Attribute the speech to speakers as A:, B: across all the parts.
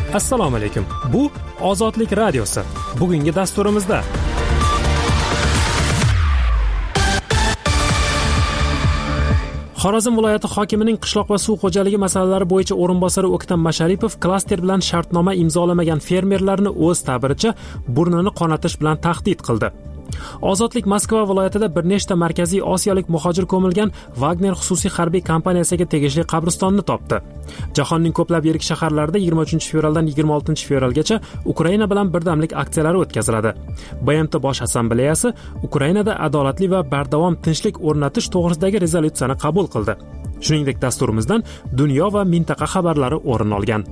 A: Assalomu alaykum. Bu Ozodlik radiosi. Bugungi dasturimizda Xorazm viloyati hokimining qishloq va suv xo'jaligi masalalari bo'yicha o'rinbosari O'ktam Masharipov klaster bilan shartnoma imzolamagan fermerlarni o'z ta'biricha burnini qonatish bilan tahdid qildi. Ozodlik Moskva viloyatida bir nechta markaziy osiyolik muhojir ko'milgan Wagner xususiy harbiy kompaniyasiga tegishli qabristonni topdi. Jahonning ko'plab yirik shaharlarida 23-fevraldan 26-fevralgacha Ukraina bilan birdamlik aksiyalari o'tkaziladi. BMT Bosh assambleyasi Ukrainada adolatli va bardavom tinchlik o'rnatish to'g'risidagi rezolyutsiyani qabul qildi. Shuningdek, dasturimizdan dunyo va mintaqa xabarlari o'rin olgan.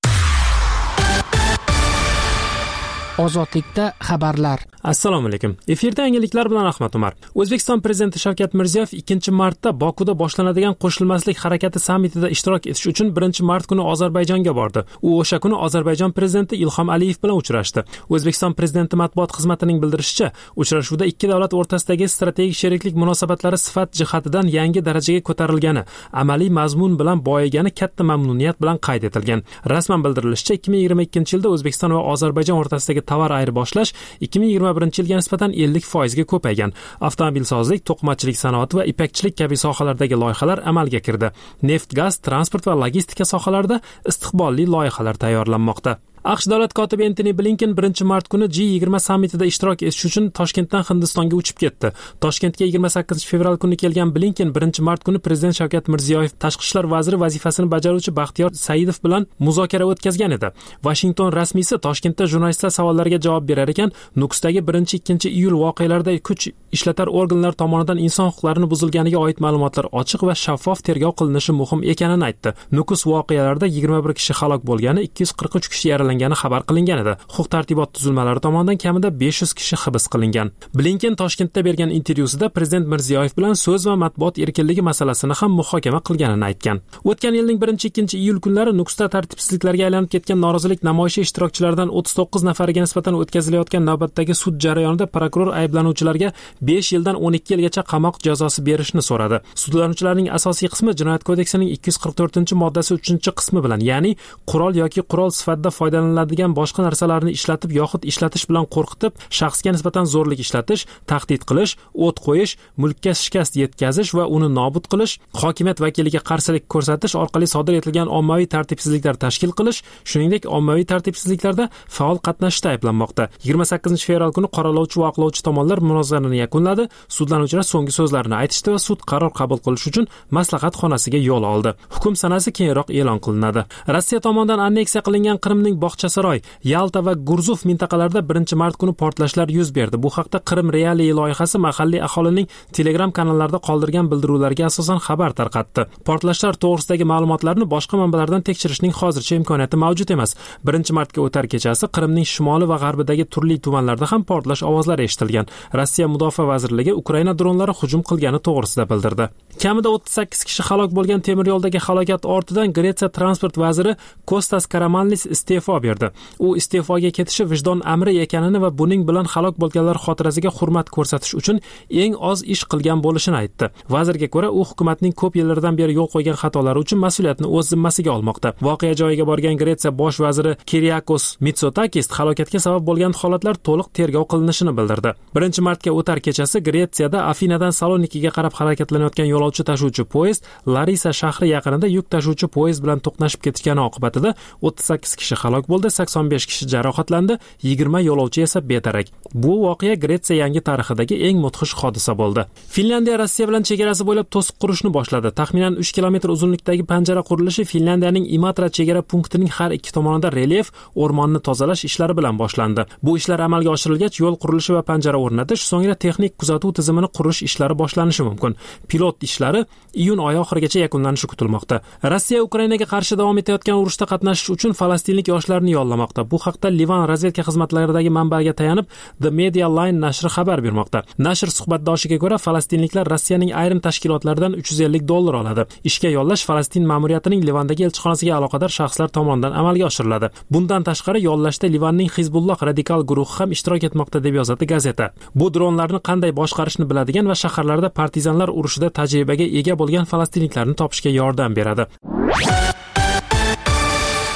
B: Ozodlikda xabarlar.
A: Assalomu alaykum. Efirda yangiliklar bilan Ahmad Umar. O'zbekiston prezidenti Shavkat Mirziyoyev 2-martda Bokuda boshlanadigan qo'shilmaslik harakati sammitida ishtirok etish uchun 1-mart kuni Ozarbayjonga bordi. U o'sha kuni Ozarbayjon prezidenti Ilhom Aliyev bilan uchrashdi. O'zbekiston prezidenti matbuot xizmatining bildirishicha, uchrashuvda ikki davlat o'rtasidagi strategik sheriklik munosabatlari sifat jihatidan yangi darajaga ko'tarilgani, amaliy mazmun bilan boyigani katta mamnuniyat bilan qayd etilgan. Rasman bildirilishicha, 2022-yilda O'zbekiston va Ozarbayjon o'rtasidagi tovar ayirboshlash 2021-yilga nisbatan 50% ga ko'paygan. Avtomobilsozlik, to'qimachilik sanoati va ipakchilik kabi sohalardagi loyihalar amalga kirdi. Neft, gaz, transport va logistika sohalarida istiqbolli loyihalar tayyorlanmoqda. AQSh davlat kotibi Antony Blinken 1-mart kuni G20 sammitida ishtirok etish uchun Toshkentdan Hindistonga uchib ketdi. Toshkentga 28-fevral kuni kelgan Blinken 1-mart kuni prezident Shavkat Mirziyoyev tashqi ishlar vaziri vazifasini bajaruvchi Baxtiyor Saidov bilan muzokara o'tkazgan edi. Washington rasmiysi Toshkentda jurnalistlar savollariga javob berar ekan, Nukusdagi 1-2 iyul voqealarida kuch ishlatar organlar tomonidan inson huquqlarini buzilganiga oid ma'lumotlar ochiq va shaffof tergov qilinishi muhim ekanini aytdi. Nukus voqealarida 21 kishi halok bo'lgani, 243 kishi yaralangani xabar qilingan edi. Huquq-tartibot tuzilmalari tomonidan kamida 500 kishi hibs qilingan. Blinken Toshkentda bergan intervyusida prezident Mirziyoyev bilan so'z va matbuot erkinligi masalasini ham muhokama qilganini aytgan. O'tgan yilning 1-2 iyul kunlari Nukusda tartibsizliklarga aylanib ketgan norozilik namoyishi ishtirokchilaridan 39 nafariga nisbatan o'tkazilayotgan navbatdagi sud jarayonida prokuror ayblanuvchilarga 5 yildan 12 yilgacha qamoq jazosi berishni so'radi. Sudlanuvchilarning asosiy qismi Jinoyat kodeksining 244-moddasi 3-qismi bilan, ya'ni qurol yoki qurol sifatida foydalaniladigan boshqa narsalarni ishlatib yoxud ishlatish bilan qo'rqitib, shaxsga nisbatan zo'rlik ishlatish, tahdid qilish, o't qo'yish, mulkka shikast yetkazish va uni nobud qilish, hokimiyat vakiliga qarshilik ko'rsatish orqali sodir etilgan ommaviy tartibsizliklar tashkil qilish, shuningdek ommaviy tartibsizliklarda faol qatnashishda ayblanmoqda. 28-fevral kuni qoralovchi va oqlovchi tomonlar munozarani yakunladi. Sudlanuvchilar so'nggi so'zlarini aytishdi va sud qaror qabul qilish uchun maslahat xonasiga yo'l oldi. Hukm sanasi keyinroq e'lon qilinadi. Rossiya tomonidan anneksiya qilingan Qrimning Bog'chasaroy, Yalta va Gurzuf mintaqalarida 1-mart kuni portlashlar yuz berdi. Bu haqda Qrim Realiy loyihasi mahalliy aholining Telegram kanallarida qoldirgan bildiruvlarga asosan xabar tarqatdi. Portlashlar to'g'risidagi ma'lumotlarni boshqa manbalardan tekshirishning hozircha imkoniyati mavjud emas. 1-martga o'tar kechasi Qrimning shimoli va g'arbidagi turli tumanlarda ham portlash ovozlari eshitilgan. Rossiya Mudofaa vazirligi Ukraina dronlari hujum qilgani to'g'risida bildirdi. Kamida 38 kishi halok bo'lgan temir yo'ldagi halokat ortidan Gretsiya transport vaziri Kostas Karamanlis iste'fo berdi. U iste'foga ketishi vijdon amri ekanini va buning bilan halok bo'lganlar xotirasiga hurmat ko'rsatish uchun eng oz ish qilgan bo'lishini aytdi. Vazirga ko'ra, u hukumatning ko'p yillardan beri yo'l qo'ygan xatolari uchun mas'uliyatni o'z zimmasiga olmoqda. Voqea joyiga borgan Gretsiya bosh vaziri Kyriakos Mitsotakis halokatga sabab bo'lgan holatlar to'liq tergov qilinishini bildirdi. 1-martga o'tar kechasi Gretsiyada Afinadan Salonikiga qarab harakatlanayotgan yo'lovchi tashuvchi poyezd Larisa shahri yaqinida yuk tashuvchi poyezd bilan to'qnashib ketgani oqibatida 38 kishi halok bo'ldi, 85 kishi jarohatlandi, 20 yo'lovchi esa bedarak. Bu voqea Gretsiya yangi tarixidagi eng mudhish hodisa bo'ldi. Finlandiya Rossiya bilan chegarasi bo'ylab to'siq qurishni boshladi. Taxminan 3 kilometr uzunlikdagi panjara qurilishi Finlandiyaning Imatra chegara punktining har ikki tomonida relyef, o'rmonni tozalash ishlari bilan boshlandi. Bu ishlar amalga oshirilgach, yo'l qurilishi va panjara o'rnatish, so'ngra texnik kuzatuv tizimini qurish ishlari boshlanishi mumkin. Pilot ishlari iyun oyi oxirigacha yakunlanishi kutilmoqda. Rossiya Ukrainaga qarshi davom etayotgan urushda qatnashish uchun falastinlik yoshlarni yollamoqda. Bu haqda Livan razvedka xizmatlaridagi manbaga tayanib The Media Line nashri xabar bermoqda. Nashr suhbatdoshiga ko'ra, falastinliklar Rossiyaning ayrim tashkilotlaridan $350 oladi. Ishga yollash Falastin ma'muriyatining Livandagi elchixonasiga aloqador shaxslar tomonidan amalga oshiriladi. Bundan tashqari yollashda Livanning Hizbulloh radikal guruhi ham ishtirok etmoqda deb yozadi gazeta. Bu dronlarni qanday boshqarishni biladigan va shaharlarda partizanlar urushida tajribaga ega bo'lgan falastinliklarni topishga yordam beradi.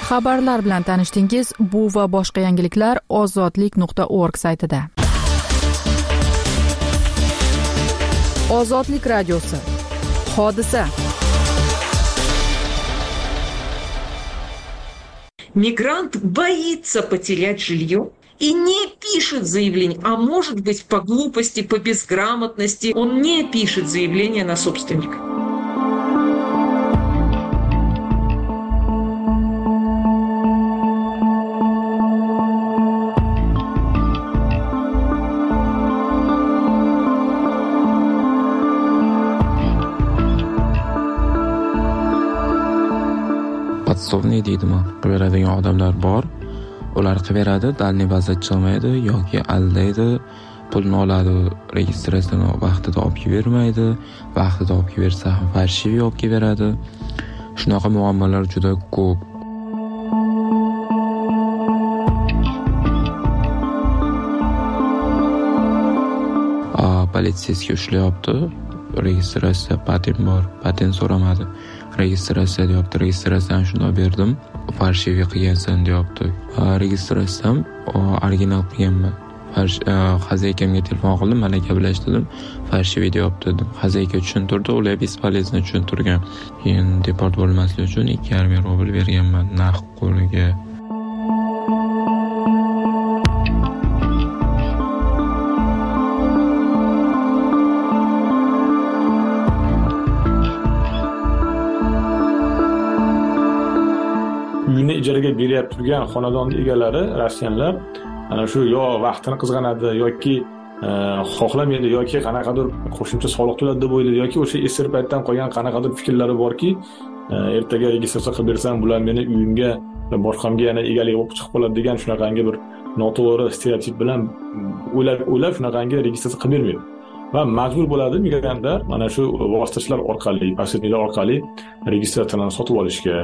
B: Xabarlar bilan tanishdingiz. Bu va boshqa yangiliklar ozodlik.org saytida. Ozodlik radiosi. Hodisa.
C: Мигрант боится потерять жилье и не пишет заявление, а может быть по глупости, по безграмотности он не пишет заявление на собственника.
D: Podsovniy deydimi, qilaveradigan odamlar bor. Ular qilaveradi, dalniy vaziyat olmaydi yoki aldaydi, pulni oladi, registratsiyani vaqtida olib bermaydi, vaqtida olib bersa ham farshiviy olib beradi. Shunaqa muammolar juda ko'p. Politsiyasiga ushlayapti. Registratsiya patent bor, patent so'ramadi. Registratsiya deyapti, registratsiyani shunday berdim, farshiviy qilgansan deyapti. Registratsiyam original qilganman. Xazaykamga telefon qildim, mana gaplashdim, farshiviy deyapti dedim. Xazayka tushuntirdi, ular bespolezno tushuntirgan. Keyin deport bo'lmaslik uchun 2,5 rubl berganman naqd qo'liga.
E: Uyni ijaraga berib turgan xonadon egalari, rossiyanlar, ana shu yo vaqtini qizg'anadi yoki xohlamaydi yoki qanaqadir qo'shimcha soliq to'ladi deb o'ylaydi yoki o'sha esir paytdan qolgan qanaqadir fikrlari borki, ertaga registratsiya qilib bersam, bular meni uyimga va boshqamga yana egalik bo'lib chiqib qoladi degan shunaqangi bir noto'g'ri stereotip bilan o'ylab shunaqangi registratsiya qilib bermaydi. Va majbur bo'ladi migrantlar mana shu vositachilar orqali, posredniklar orqali registratsiyani sotib olishga.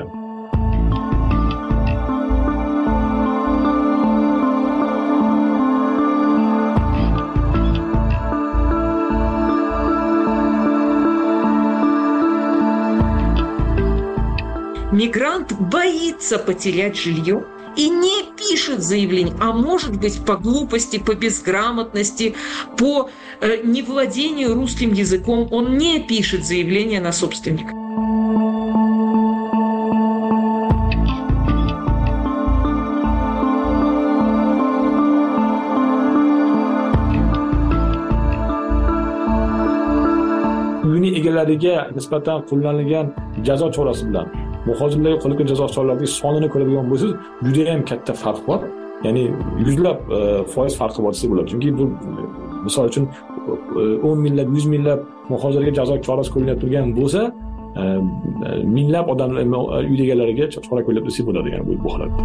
C: Мигрант боится потерять жилье и не пишет заявление, а может быть по глупости, по безграмотности, по невладению русским языком он не пишет заявление на собственника.
E: Uyni egalariga nisbatan qo'llanilgan jazo chorasi bilan muhojirlarga qo'llangan jazo choralarining sonini ko'radigan bo'lsangiz, juda ham katta farq bor. Ya'ni yuzlab foiz farqi bor desa bo'ladi. Chunki bu misol uchun 10 minglab, 100 minglab muhojirlarga jazo chorasi qo'llanib turgan bo'lsa, minglab odamlar uy egalariga chora qo'llab desa bo'ladi, ya'ni bu holatda.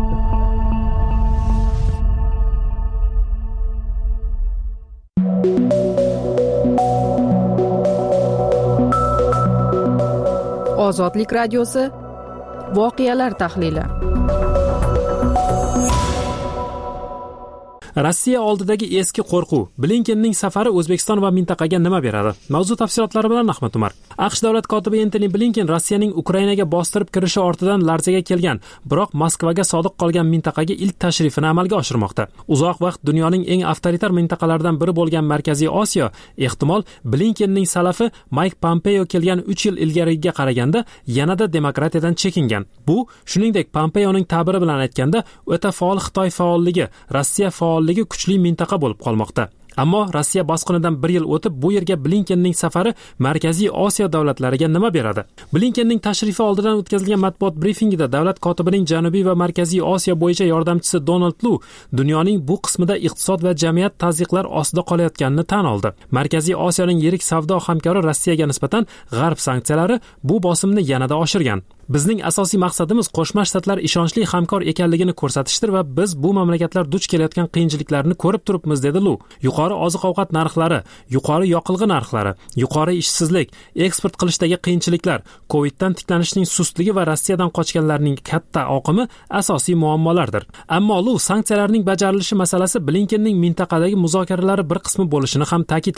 B: Ozodlik radiosi. Voqealar tahlili.
A: Rossiya oldidagi eski qo'rquv. Blinkenning safari O'zbekiston va mintaqaga nima beradi? Mavzu tafsilotlari bilan Ahmad Umar. AQSh davlat kotibi Antony Blinken Rossiyaning Ukrainaga bostirib kirishi ortidan larzaga kelgan, biroq Moskvaga sodiq qolgan mintaqaga ilk tashrifini amalga oshirmoqda. Uzoq vaqt dunyoning eng avtoritar mintaqalaridan biri bo'lgan Markaziy Osiyo ehtimol Blinkenning salafi Mike Pompeo kelgan 3 yil ilgariga qaraganda yanada demokratiyadan chekingan. Bu, shuningdek, Pompeoning ta'biri bilan aytganda, o'ta faol Xitoy faolligi, Rossiya faolligi kuchli mintaqa bo'lib qolmoqda. Ammo Rossiya bosqinidan 1 yil o'tib bu yerga Blinkenning safari Markaziy Osiyo davlatlariga nima beradi? Blinkenning tashrifi oldidan o'tkazilgan matbuot brifingida davlat kotibining Janubiy va Markaziy Osiyo bo'yicha yordamchisi Donald Lu dunyoning bu qismida iqtisod va jamiyat tazyiqlar ostida qolayotganini tan oldi. Markaziy Osiyoning yirik savdo hamkori Rossiyaga nisbatan G'arb sanksiyalari bu bosimni yanada oshirgan. Bizning asosiy maqsadimiz Qo'shma Shtatlar ishonchli hamkor ekanligini ko'rsatishdir va biz bu mamlakatlar duch kelayotgan qiyinchiliklarni ko'rib turibmiz, dedi Lu. Yuqori oziq-ovqat narxlari, yuqori yoqilg'i narxlari, yuqori ishsizlik, eksport qilishdagi qiyinchiliklar, Coviddan tiklanishning sustligi va Rossiyadan qochganlarning katta oqimi asosiy muammolardir. Ammo Lu sanksiyalarning bajarilishi masalasi Blinkenning mintaqadagi muzokaralari bir qismi bo'lishini ham ta'kidladi.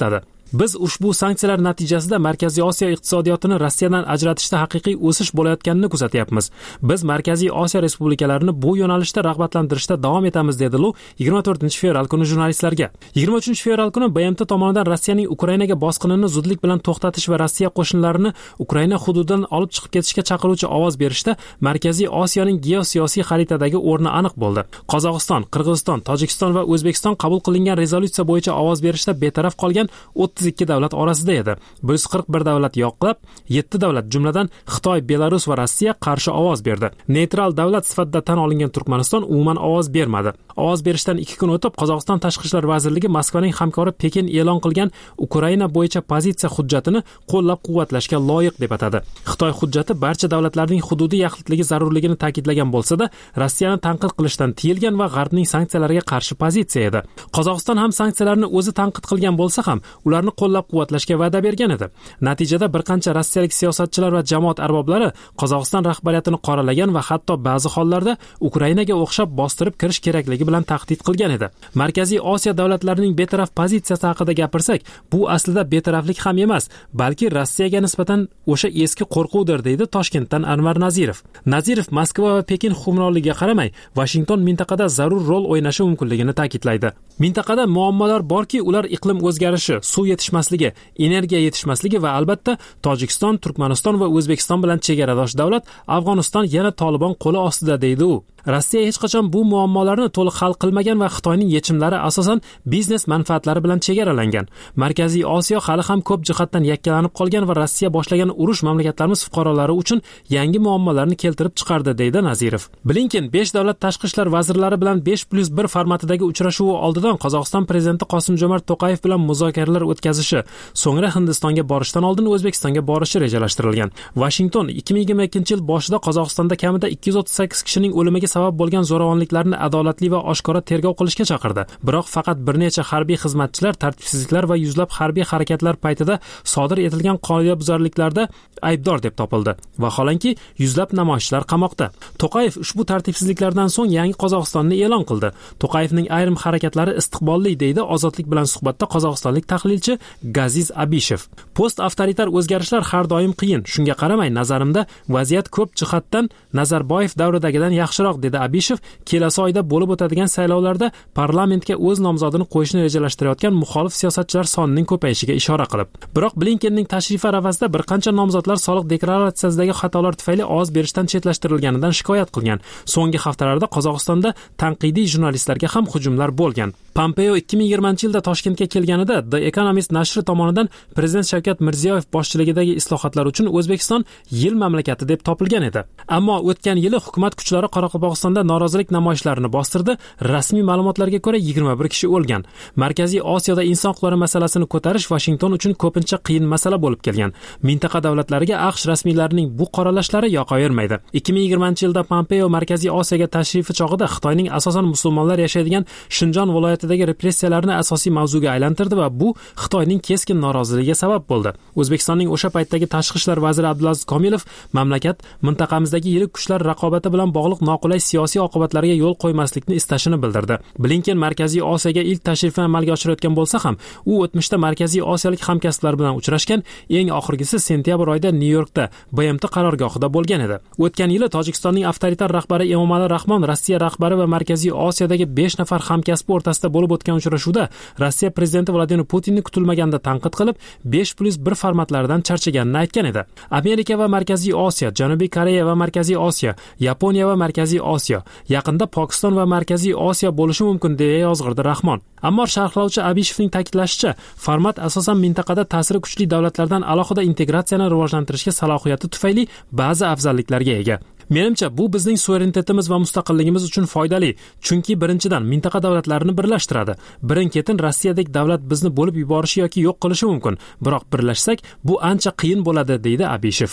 A: Biz ushbu sanksiyalar natijasida Markaziy Osiyo iqtisodiyotini Rossiyadan ajratishda haqiqiy o'sish bo'layotganini kuzatyapmiz. Biz Markaziy Osiyo respublikalarini bu yo'nalishda rag'batlantirishda davom etamiz, dedi Lu 24-fevral kuni jurnalistlarga. 23-fevral kuni BMT tomonidan Rossiyaning Ukrainaga bosqinini zudlik bilan to'xtatish va Rossiya qo'shinlarini Ukraina hududidan olib chiqib ketishga chaqiruvchi ovoz berishda Markaziy Osiyoning geosiyosiy xaritadagi o'rni aniq bo'ldi. Qozog'iston, Qirg'iziston, Tojikiston va O'zbekiston qabul qilingan rezolюtsiya bo'yicha ovoz berishda betaraf qolgan 32 davlat orasida edi. 141 davlat yoqlab, 7 davlat jumladan Xitoy, Belarus va Rossiya qarshi ovoz berdi. Neytral davlat sifatida tan olingan Turkmaniston umuman ovoz bermadi. Ovoz berishdan 2 kun o'tib Qozog'iston Tashqi ishlar vazirligi Moskvaning hamkori Pekin e'lon qilgan Ukraina bo'yicha pozitsiya hujjatini qo'llab-quvvatlashga loyiq deb atadi. Xitoy hujjati barcha davlatlarning hududiy yaxlitligi zarurligini ta'kidlagan bo'lsa-da, Rossiyani tanqid qilishdan tiyilgan va G'arbning sanksiyalariga qarshi pozitsiya edi. Qozog'iston ham sanksiyalarni o'zi tanqid qilgan bo'lsa ham, ularni qo'llab-quvvatlashga va'da bergan edi. Natijada bir qancha rossiyalik siyosatchilar va jamoat arboblari Qozog'iston rahbariyatini qoralagan va hatto ba'zi hollarda Ukrainaga o'xshab bostirib kirish kerakligi bilan tahdid qilgan edi. Markaziy Osiyo davlatlarining betaraf pozitsiyasi haqida gapirsak, bu aslida betaraflik ham emas, balki Rossiyaga nisbatan o'sha eski qo'rquvdir, deydi Toshkentdan Anvar Nazirov. Nazirov Moskva va Pekin hukmronligiga qaramay, Washington mintaqada zarur rol o'ynashi mumkinligini ta'kidlaydi. Mintaqada muammolar borki, ular iqlim o'zgarishi, suv yetishmasligi, energiya yetishmasligi va albatta Tojikiston, Turkmaniston va O'zbekiston bilan chegaradosh davlat Afg'oniston yana Tolibon qo'li ostida, deydi u. Rossiya hech qachon bu muammolarni to'liq hal qilmagan va Xitoyning yechimlari asosan biznes manfaatlari bilan chegaralangan. Markaziy Osiyo hali ham ko'p jihatdan yakkalanib qolgan va Rossiya boshlagan urush mamlakatlarimiz fuqarolari uchun yangi muammolarni keltirib chiqardi, deydi Nazirov. Blinken 5 davlat tashqi ishlar vazirlari bilan 5+1 formatidagi uchrashuvi oldidan Qozog'iston prezidenti Qosim-Jomart To'qayev bilan muzokaralar o'tkazishi, so'ngra Hindistonga borishdan oldin O'zbekistonga borishi rejalashtirilgan. Washington 2022-yil boshida Qozog'istonda kamida 238 kishining o'limiga sabab bo'lgan zo'ravonliklarni adolatli va oshkora tergov qilishga chaqirdi. Biroq faqat bir necha harbiy xizmatchilar tartibsizliklar va yuzlab harbiy harakatlar paytida sodir etilgan qoidabuzarliklarda aybdor deb topildi. Vaholanki, yuzlab namoyishchilar qamoqda. To'qayev ushbu tartibsizliklardan so'ng yangi Qozog'istonni e'lon qildi. To'qayevning ayrim harakatlari istiqbolli, deydi Ozodlik bilan suhbatda qozog'istonlik tahlilchi Gaziz Abishev. Post-avtoritar o'zgarishlar har doim qiyin. Shunga qaramay, nazarimda vaziyat ko'p jihatdan Nazarboyev davridagidan yaxshiroq, dedi Abishev, kelasi oyda bo'lib o'tadigan saylovlarda parlamentga o'z nomzodini qo'yishni rejalashtirayotgan muxolif siyosatchilar sonining ko'payishiga ishora qilib. Biroq Blinkenning tashrifi arafasida bir qancha nomzodlar soliq deklaratsiyasidagi xatolar tufayli ovoz berishdan chetlashtirilganidan shikoyat qilgan. So'nggi haftalarda Qozog'istonda tanqidiy jurnalistlarga ham hujumlar bo'lgan. Pompeo 2020-yilda Toshkentga kelganida The Economist nashri tomonidan prezident Shavkat Mirziyoyev boshchiligidagi islohotlar uchun O'zbekiston yil mamlakati deb topilgan edi. Ammo o'tgan yili hukumat kuchlari Qoraqalpog'istonda norozilik namoyishlarini bostirdi. Rasmiy ma'lumotlarga ko'ra 21 kishi o'lgan. Markaziy Osiyoda inson huquqlari masalasini ko'tarish Washington uchun ko'pincha qiyin masala bo'lib kelgan. Mintaqa davlatlariga AQSh rasmiylarining bu qoralashlari yoqavermaydi. 2020-yilda Pompeo Markaziy Osiyoga tashrifi chog'ida Xitoyning asosan musulmonlar yashaydigan Shinjon viloyatidagi repressiyalarni asosiy mavzuga aylantirdi va bu Xitoyning keskin noroziligiga sabab bo'ldi. O'zbekistonning o'sha paytdagi tashqi ishlar vaziri Abdulaziz Komilov mamlakat mintaqamizdagi yirik kuchlar raqobati bilan bog'liq noqulay siyosiy oqibatlarga yo'l qo'ymaslikni istashini bildirdi. Blinken Markaziy Osiyoga ilk tashrifini amalga oshirayotgan bo'lsa ham, u o'tmishda Markaziy Osiyolik hamkasblar bilan uchrashgan, eng oxirgisi sentyabr oyida Nyu-Yorkda BMT qarorgohida bo'lgan edi. O'tgan yili Tojikistonning avtoritar rahbari Emomali Rahmon Rossiya rahbari va Markaziy Osiyodagi 5 nafar hamkasbi o'rtasida bo'lib o'tgan uchrashuvda Rossiya prezidenti Vladimir Putinni kutilmaganda tanqid qilib, 5+1 formatlaridan charchaganini aytgan edi. Amerika va Markaziy Osiyo, Janubiy Koreya va Markaziy Osiyo, Yaponiya va Markaziy Osiyo, yaqinda Pokiston va Markaziy Osiyo bo'lishi mumkin, deya yozg'irdi Rahmon. Ammo sharhlovchi Abishevning ta'kidlashicha, format asosan mintaqada ta'siri kuchli davlatlardan alohida integratsiyani rivojlantirishga salohiyati tufayli ba'zi afzalliklarga ega. Menimcha bu bizning suverenitetimiz va mustaqilligimiz uchun foydali, chunki birinchidan mintaqa davlatlarini birlashtiradi. Birin-ketin Rossiyadek davlat bizni bo'lib yuborishi yoki yo'q qilishi mumkin, biroq birlashsak bu ancha qiyin bo'ladi, deydi Abishev.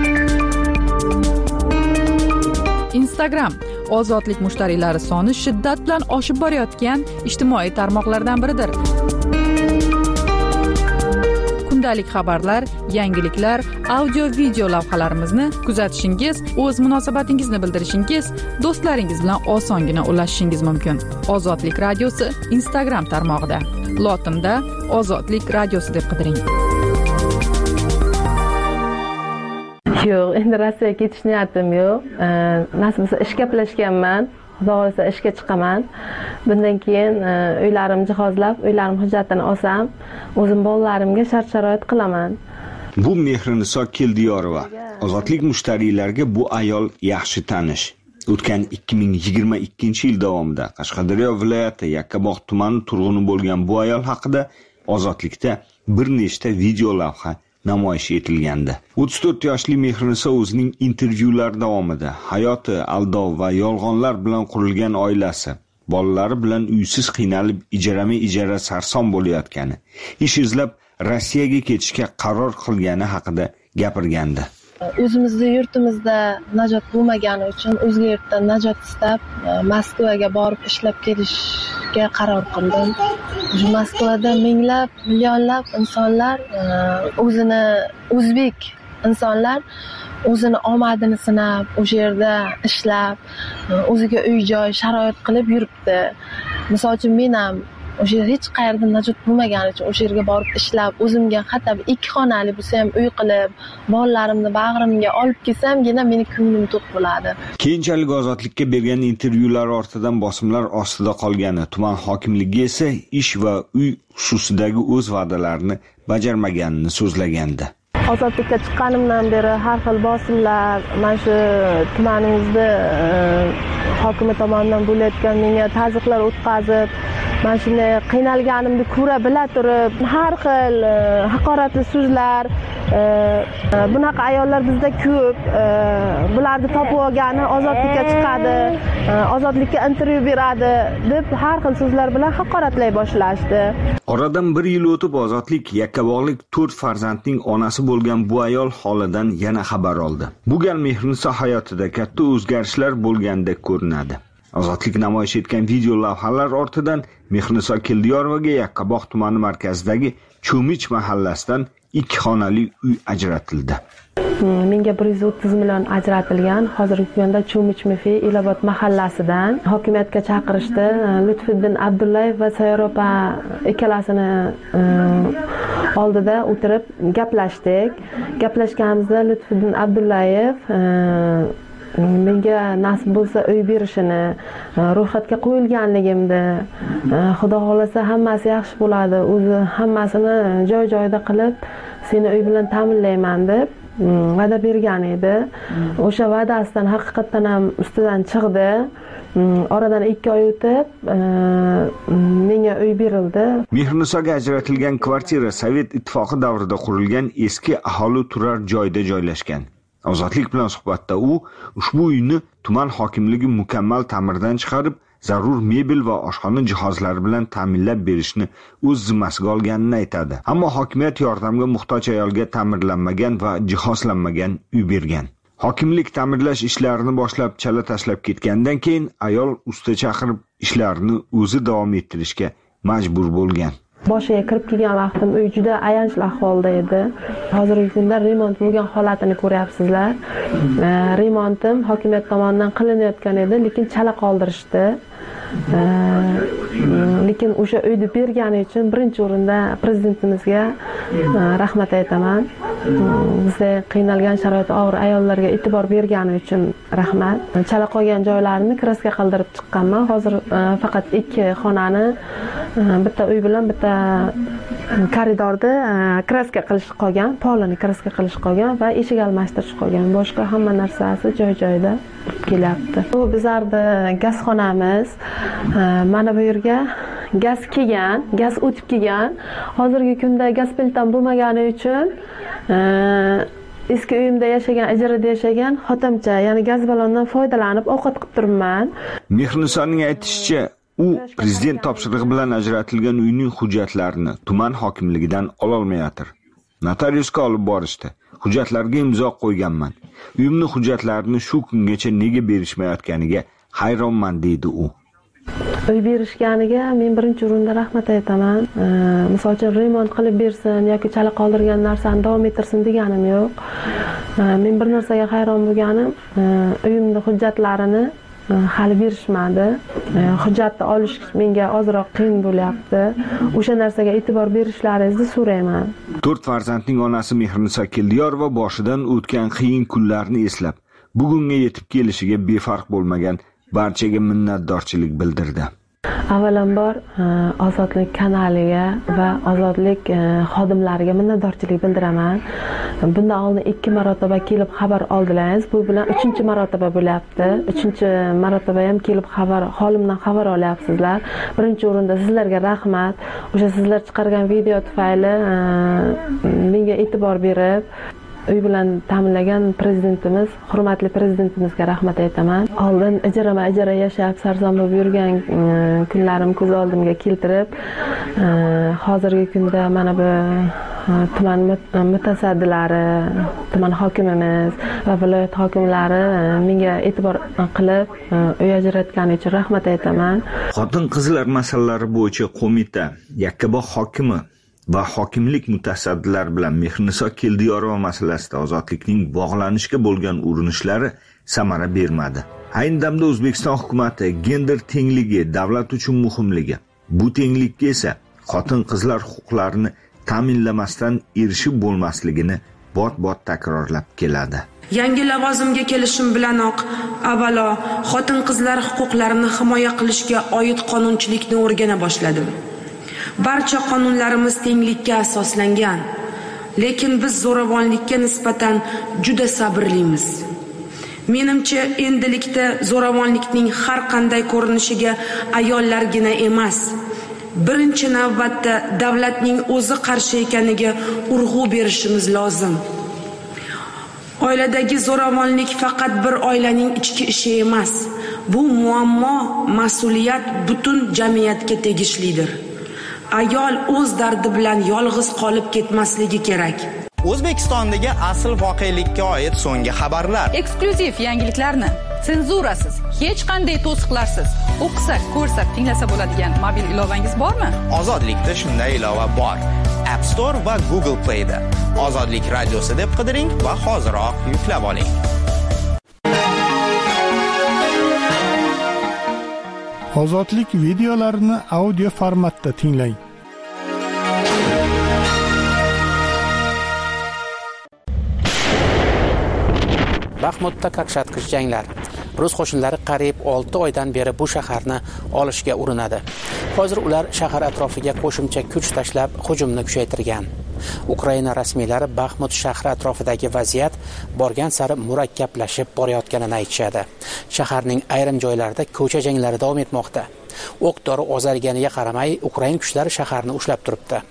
B: Instagram ozodlik mushtariylari soni shiddat bilan oshib borayotgan ijtimoiy tarmoqlardan biridir. Kundalik xabarlar, yangiliklar, audio-video lavhalarimizni kuzatishingiz, o'z munosabatingizni bildirishingiz, do'stlaringiz bilan osongina ulashishingiz mumkin. Ozodlik radiosi Instagram tarmog'ida. lotinda Ozodlik radiosi deb qidiring.
F: Yo'q, endi Rossiyaga ketish niyatim yo'q. Nasib bo'lsa ish gaplashganman. Xudo xolasa ishga chiqaman. Bundan keyin uylarim jihozlab, uylarim hujjatini olsam, o'zim bolalarimga shart-sharoit qilaman.
G: Bu Mehriniso Keldiyorova. Ozodlik mushtariylarga bu ayol yaxshi tanish. O'tgan 2022-yil davomida Qashqadaryo viloyati Yakkabog' tumani turg'uni bo'lgan bu ayol haqida Ozodlikda bir nechta video lavha namoyish etilgandi. 34 yoshli Mehriniso o'zining intervyular davomida hayoti aldov va yolg'onlar bilan qurilgan oilasi, bolalari bilan uysiz qiynalib ijara sarson bo'layotgani, ish izlab Rossiyaga ketishga qaror qilgani haqida gapirgandi.
F: O'zimizda yurtimizda najot bo'lmagani uchun o'zga yurtdan najot istab Moskvaga borib ishlab kelishga qaror qildim. Moskvada minglab, millionlab insonlar o'zini o'zbek insonlar o'zini omadini sinab, o'sha yerda ishlab, o'ziga uy-joy sharoit qilib yuribdi. Misol uchun men ham o'sha hech qayerda najot bo'lmagani uchun o'sha yerga borib ishlab, o'zimga hatto 2 xonali bo'lsa ham uy qilib, bolalarimni bag'rimga olib kelsam-gina meni ko'nglim to'q bo'ladi.
G: Keyinchalik Ozodlikka bergan intervyular ortidan bosimlar ostida qolgani, tuman hokimligi esa ish va uy xususidagi o'z va'dalarini bajarmaganini so'zlagandi.
F: Ozodlikka chiqqanimdan beri har xil bosimlar, mana shu tumanimizda hokimi tomonidan bo'layotgan menga tazyiqlar o'tkazib, mana shunday qiynalganimni ko'ra bila turib, har xil haqoratli so'zlar, bunaqa ayollar bizda ko'p, bularni topib olgani ozodlikka chiqadi, ozodlikka intervyu beradi deb har xil so'zlar bilan haqoratlay boshlashdi.
G: Oradan 1 yil o'tib Ozodlik Yakkabog'lik 4 farzandning onasi bo'lgan bu ayol holidan yana xabar oldi. Bu gal Mehriniso hayotida katta o'zgarishlar bo'lgandek ko'rinadi. Ozodlik namoyish etgan video lavhalar ortidan Mehriniso Keldiyorovaga Yakkabog' tumani markazidagi Cho'mich mahallasidan 2 xonali uy ajratildi.
F: Menga 130 million ajratilgan. Hozirgi kunda Cho'mich Ilobod mahallasidan hokimiyatga chaqirishdi. Lutfiddin Abdullayev va Sayyopa ikkalasini oldida o'tirib gaplashdik. Gaplashganimizda Lutfiddin Abdullayev menga nasib bo'lsa uy berishini, ro'yxatga qo'yilganligimni, Xudo xolasa hammasi yaxshi bo'ladi, o'zi hammasini joy-joyida qilib, seni uy bilan ta'minlayman deb va'da bergan edi. O'sha va'dasidan haqiqatan ham ustidan chiqdi. Oradan 2 oy o'tib menga uy berildi.
G: Mehrinisoga ajratilgan kvartira Sovet ittifoqi davrida qurilgan eski aholi turar joyda joylashgan. Ozodlik bilan suhbatda u ushbu uyni tuman hokimligi mukammal ta'mirdan chiqarib, zarur mebel va oshxona jihozlari bilan ta'minlab berishni o'z zimmasiga olganini aytadi. Ammo hokimiyat yordamga muhtoj ayolga ta'mirlanmagan va jihozlanmagan uy bergan. Hokimlik ta'mirlash ishlarini boshlab chala tashlab ketgandan keyin ayol usta chaqirib ishlarni o'zi davom ettirishga majbur bo'lgan.
F: Boshiga kirib kelgan vaqtim uy juda ayanchli ahvolda edi. Hozirgi kunda remont bo'lgan holatini ko'ryapsizlar. Remontim hokimiyat tomonidan qilinayotgan edi, lekin chala qoldirishdi. Lekin o'sha uyni bergani uchun birinchi o'rinda prezidentimizga rahmat aytaman. Bizda qiynalgan sharoit og'ir ayollarga e'tibor bergani uchun rahmat. Chala qolgan joylarini kraska qildirib chiqqanman. Hozir faqat 2 xonani, bitta uy bilan bitta koridorda kraska qilish qolgan, polini kraska qilish qolgan va eshik almashtirish qolgan. Boshqa hamma narsasi joy-joyida kelyapti. Bu bizarda gazxonamiz. Mana bu yerga gaz kelgan, gaz o'tib kelgan. Hozirgi kunda gaz plittam bo'lmagani uchun eski uyimda yashagan, ijarada yashagan xotimcha, ya'ni gaz ballondan foydalanib ovqat qilib turibman.
G: Mehrinisoning aytishicha, u prezident topshirig'i bilan ajratilgan uyning hujjatlarini tuman hokimligidan ola olmayotir. Notariusga olib borishdi. Hujjatlarga imzo qo'yganman. Uyimni hujjatlarini shu kungacha nega berishmayotganiga hayronman deydi u.
F: Uy berishganiga men birinchi o'rinda rahmat aytaman. Misol uchun remont qilib bersin yoki chala qoldirgan narsani davom ettirsin deganim yo'q. Men bir narsaga hayron bo'lganim, uyimning hujjatlarini hali berishmadi. Hujjatni olish menga ozroq qiyin bo'lyapti. O'sha narsaga e'tibor berishlaringizni so'rayman.
G: 4 farzandning onasi Mehriniso Keldiyorova boshidan o'tgan qiyin kunlarni eslab, bugunga yetib kelishiga befarq bo'lmagan barchaga minnatdorchilik bildirdi.
F: Avvalambor Ozodlik kanaliga va Ozodlik xodimlariga minnatdorchilik bildiraman. Bundan oldin 2 marotaba kelib xabar oldilaringiz. Bu bilan 3-marotaba bo'lyapti. 3-marotaba ham kelib holimdan xabar olyapsizlar. Birinchi o'rinda sizlarga rahmat. O'sha sizlar chiqargan video tufayli menga e'tibor berib, uy bilan ta'minlagan prezidentimiz, hurmatli prezidentimizga rahmat aytaman. Oldin ijara yashab, sarson bo'lib yurgan kunlarim ko'z oldimga keltirib, hozirgi kunda mana bu tuman mutasaddilari, tuman hokimimiz va viloyat hokimlari menga e'tibor qilib, uy ajratgani uchun rahmat aytaman.
G: Xotin-qizlar masalalari bo'yicha qo'mita Yakkabog' hokimi va hokimlik mutasaddilari bilan Mehriniso Keldiyorova masalasida Ozodlikning bog'lanishga bo'lgan urinishlari samara bermadi. Ayni damda O'zbekiston hukumatı gender tengligi davlat uchun muhimligi, bu tenglikka esa xotin-qizlar huquqlarini ta'minlamasdan erishib bo'lmasligini bot-bot takrorlab keladi.
H: Yangi lavozimga kelishim bilanoq avvalo xotin-qizlar huquqlarini himoya qilishga oid qonunchilikni o'rgana boshladim. Barcha qonunlarimiz tenglikka asoslangan, lekin biz zo'ravonlikka nisbatan juda sabrlimiz. Menimcha, endilikda zo'ravonlikning har qanday ko'rinishiga ayollargina emas, birinchi navbatda davlatning o'zi qarshi ekaniga urg'u berishimiz lozim. Oiladagi zo'ravonlik faqat bir oilaning ichki ishi emas. Bu muammo, mas'uliyat butun jamiyatga tegishlidir. Ayol o'z dardi bilan yolg'iz qolib ketmasligi kerak.
I: O'zbekistondagi asl voqelikka oid so'nggi xabarlar.
B: Eksklyuziv yangiliklarni senzurasiz, hech qanday to'siqlarsiz o'qisak, ko'rsak, tinglasa bo'ladigan mobil ilovangiz bormi?
I: Ozodlikda shunday ilova bor. App Store va Google Play da Ozodlik radiosi deb qidiring va hoziroq yuklab oling.
J: Ozodlik videolarini audio formatda tinglang.
K: Baxmutda qaqshatqich janglar. Rus qo'shinlari qariyb 6 oydan beri bu shaharni olishga urinadi. Hozir ular shahar atrofiga qo'shimcha kuch tashlab hujumni kuchaytirgan. Ukraina rasmiylari Baxmut shahri atrofidagi vaziyat borgan sari murakkablashib borayotganini aytishadi. Shaharning ayrim joylarida ko'cha janglari davom etmoqda. O'q-dori ozarganiga qaramay, Ukraina kuchlari shaharni ushlab turibdi.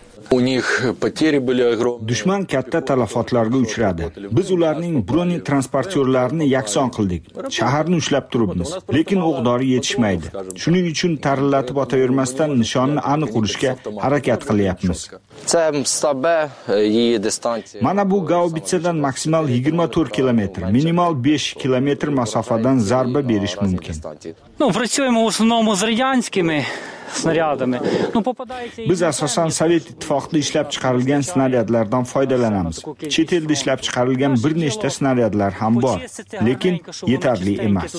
G: Dushman katta talafotlarga uchradi. Biz ularning broni transportyorlarini yakson qildik. Shaharni ushlab turibmiz, lekin o'q-dori yetishmaydi. Shuning uchun tarillatib otavermasdan nishonni aniq urishga harakat qilyapmiz. Mana bu Gaubitsadan maksimal 24 kilometr, minimal 5 kilometr masofadan zarba berish mumkin.
L: Працюємо в основному з радянськими snaryadami.
G: Biz asosan Sovet ittifoqida ishlab chiqarilgan snaryadlardan foydalanamiz. Chet elda ishlab chiqarilgan bir nechta snaryadlar ham bor, lekin yetarli emas.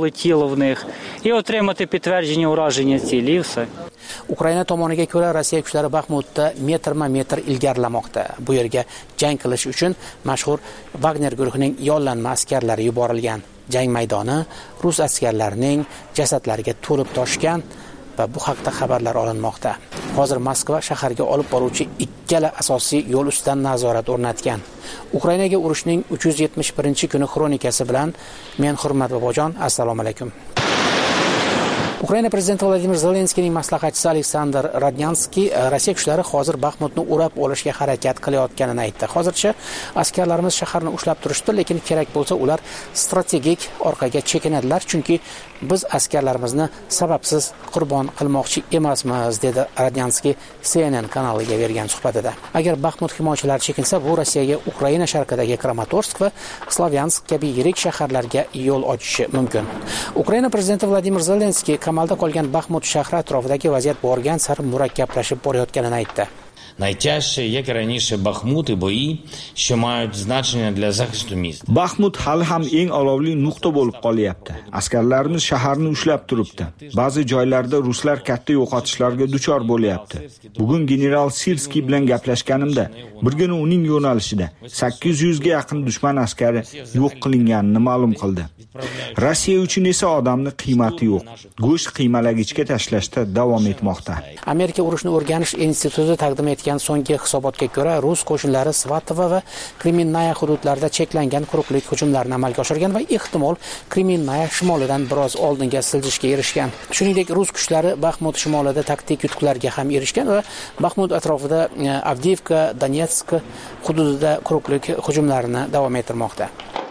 K: Ukraina tomoniga ko'ra, Rossiya kuchlari Baxmutda metrma-metr ilgarilamoqda. Bu yerga jang qilish uchun mashhur Wagner guruhining yollanma askarlari yuborilgan. Jang maydoni rus askarlarining jasadlariga to'lib toshgan va bu haqda xabarlar olinmoqda. Hozir Moskva shaharga olib boruvchi ikkala asosiy yo'l ustidan nazorat o'rnatgan. Ukrainaga urushning 371-kuni xronikasi bilan men Hurmat Bobojon, assalomu alaykum. Ukraina prezidenti Vladimir Zelenskiyning maslahatchisi Aleksandr Radnyanskiy Rossiya kuchlari hozir Baxmutni o'rab olishga harakat qilayotganini aytdi. Hozircha askarlarimiz shaharni ushlab turishdi, lekin kerak bo'lsa ular strategik orqaga chekinadilar, chunki biz askarlarimizni sababsiz qurbon qilmoqchi emasmiz, dedi Radnyanskiy CNN kanaliga bergan suhbatida. Agar Baxmut himoyachilari chekinsa, bu Rossiyaga Ukraina sharqidagi Kramatorsk va Slavyansk kabi yirik shaharlarga yo'l ochishi mumkin. Ukraina prezidenti Vladimir Zelenskiy qamalda qolgan Baxmut shahri atrofidagi vaziyat borgan sari murakkablashib borayotganini aytdi.
M: Найтяжче, як і раніше, Бахмут і бої, що мають значення для захисту міста.
G: Baxmut hali ham eng olovli nuqta bo'lib qolyapti. Askarlarimiz shaharni ushlab turibdi. Ba'zi joylarda ruslar katta yo'qotishlarga duchor bo'lyapti. Bugun general Sirskiy bilan gaplashganimda, birgina uning yo'nalishida 800 ga yaqin dushman askari yo'q qilinganini ma'lum qildi. Rossiya uchun esa odamning qiymati yo'q. Go'sht qiymalagichga tashlashda davom etmoqda.
K: Amerika urushni o'rganish instituti taqdim etgan so'nggi hisobotga ko'ra, rus qo'shinlari Svatovo va Kreminaya hududlarida cheklangan quruqlik hujumlarini amalga oshirgan va ehtimol Kreminaya shimolidan biroz oldinga siljishga erishgan. Shuningdek, rus kuchlari Baxmut shimolida taktik yutuqlarga ham erishgan va Baxmut atrofida Avdiivka, Donetsk hududida quruqlik hujumlarini davom ettirmoqda.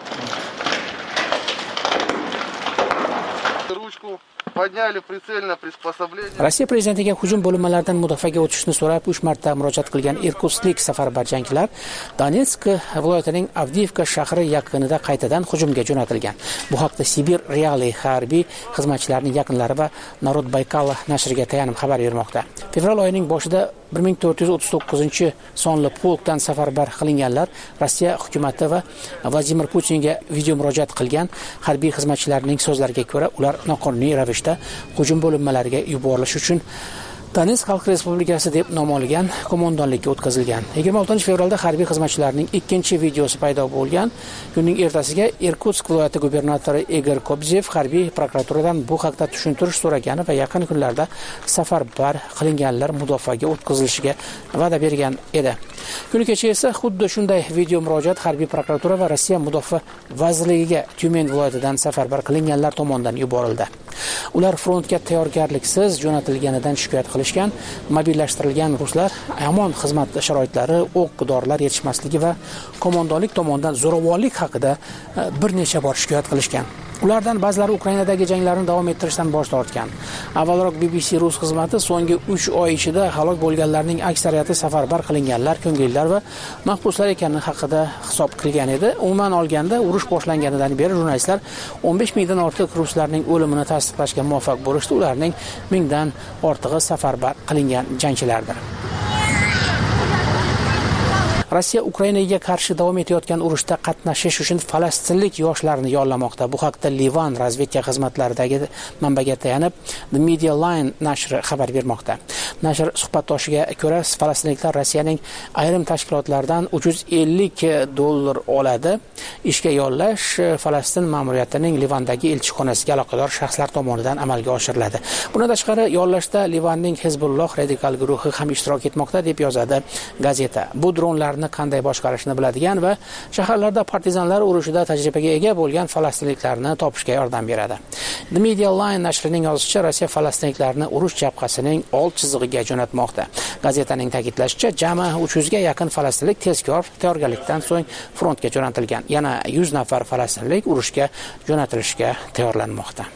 K: Rossiya prezidentiga hujum bo'linmalaridan mudofaaga o'tishni so'rab 3 marta murojaat qilgan irkutsklik safarbar jangchilar Donetsk viloyatining Avdiivka shahri yaqinida qaytadan hujumga jo'natilgan. Bu haqda Sibir Reali harbiy xizmatchilarining yaqinlari va Narod Baykal nashriga tayanib xabar bermoqda. Fevral oyining boshida 1439-sonli polkdan safarbar qilinganlar Rossiya hukumati va Vladimir Putinga video murojaat qilgan. Harbiy xizmatchilarning so'zlariga ko'ra, ular noqonuniy ravishda hujum bo'linmalariga yuborilish uchun Donetsk Xalq Respublikasi deb nom olgan qo'mondonlikka o'tkazilgan. 26 fevralda harbiy xizmatchilarning ikkinchi videosi paydo bo'lgan. Kunning ertasiga Irkutsk viloyati gubernatori Igor Kobzev harbiy prokuraturadan bu haqda tushuntirish so'ragani va yaqin kunlarda safarbar qilinganlar mudofaaga o'tkazilishiga va'da bergan edi. Kuni kecha esa xuddi shunday video murojaat harbiy prokuratura va Rossiya mudofaa vazirligiga Tyumen viloyatidan safarbar qilinganlar tomonidan yuborildi. Ular frontga tayyorgarliksiz jo'natilganidan shikoyat qilishgan. Mobillashtirilgan ruslar yomon xizmat sharoitlari, o'q-dorilar yetishmasligi va qo'mondonlik tomonidan zo'ravonlik haqida bir necha bor shikoyat qilishgan. Ulardan ba'zilari Ukrainadagi janglarni davom ettirishdan bosh tortgan. Avvalroq BBC rus xizmati so'nggi 3 oy ichida halok bo'lganlarning aksariyati safarbar qilinganlar, ko'ngillilar va mahbuslar ekanini haqida hisob qilgan edi. Umuman olganda, urush boshlanganidan beri jurnalistlar 15 mingdan ortiq ruslarning o'limini tasdiqlashga muvaffaq bo'lishdi. Ularning 1000 dan ortig'i safarbar qilingan jangchilardir. Rossiya Ukrainaga qarshi davom etayotgan urushda qatnashish uchun falastinlik yoshlarni yollamoqda. Bu haqda Livan razvedka xizmatlaridagi manbaga tayanib The Media Line nashri xabar bermoqda. Nashr suhbatdoshiga ko'ra, falastinliklar Rossiyaning ayrim tashkilotlaridan $350 oladi. Ishga yollash Falastin ma'muriyatining Livandagi elchixonasiga aloqador shaxslar tomonidan amalga oshiriladi. Bundan tashqari, yollashda Livanning Hezbolloh radikal guruhi ham ishtirok etmoqda, deb yozadi gazeta. Bu dronlarni qanday boshqarishni biladigan va shaharlarda partizanlar urushida tajribaga ega bo'lgan falastinliklarni topishga yordam beradi. The Media Line nashrining yozishicha, Rossiya falastinliklarini urush jabhasining old chizig'iga jo'natmoqda. Gazetaning ta'kidlashicha, jami 300 ga yaqin falastinlik tezkor tayyorgarlikdan so'ng frontga jo'natilgan. Yana 100 nafar falastinlik urushga jo'natilishga tayyorlanmoqda.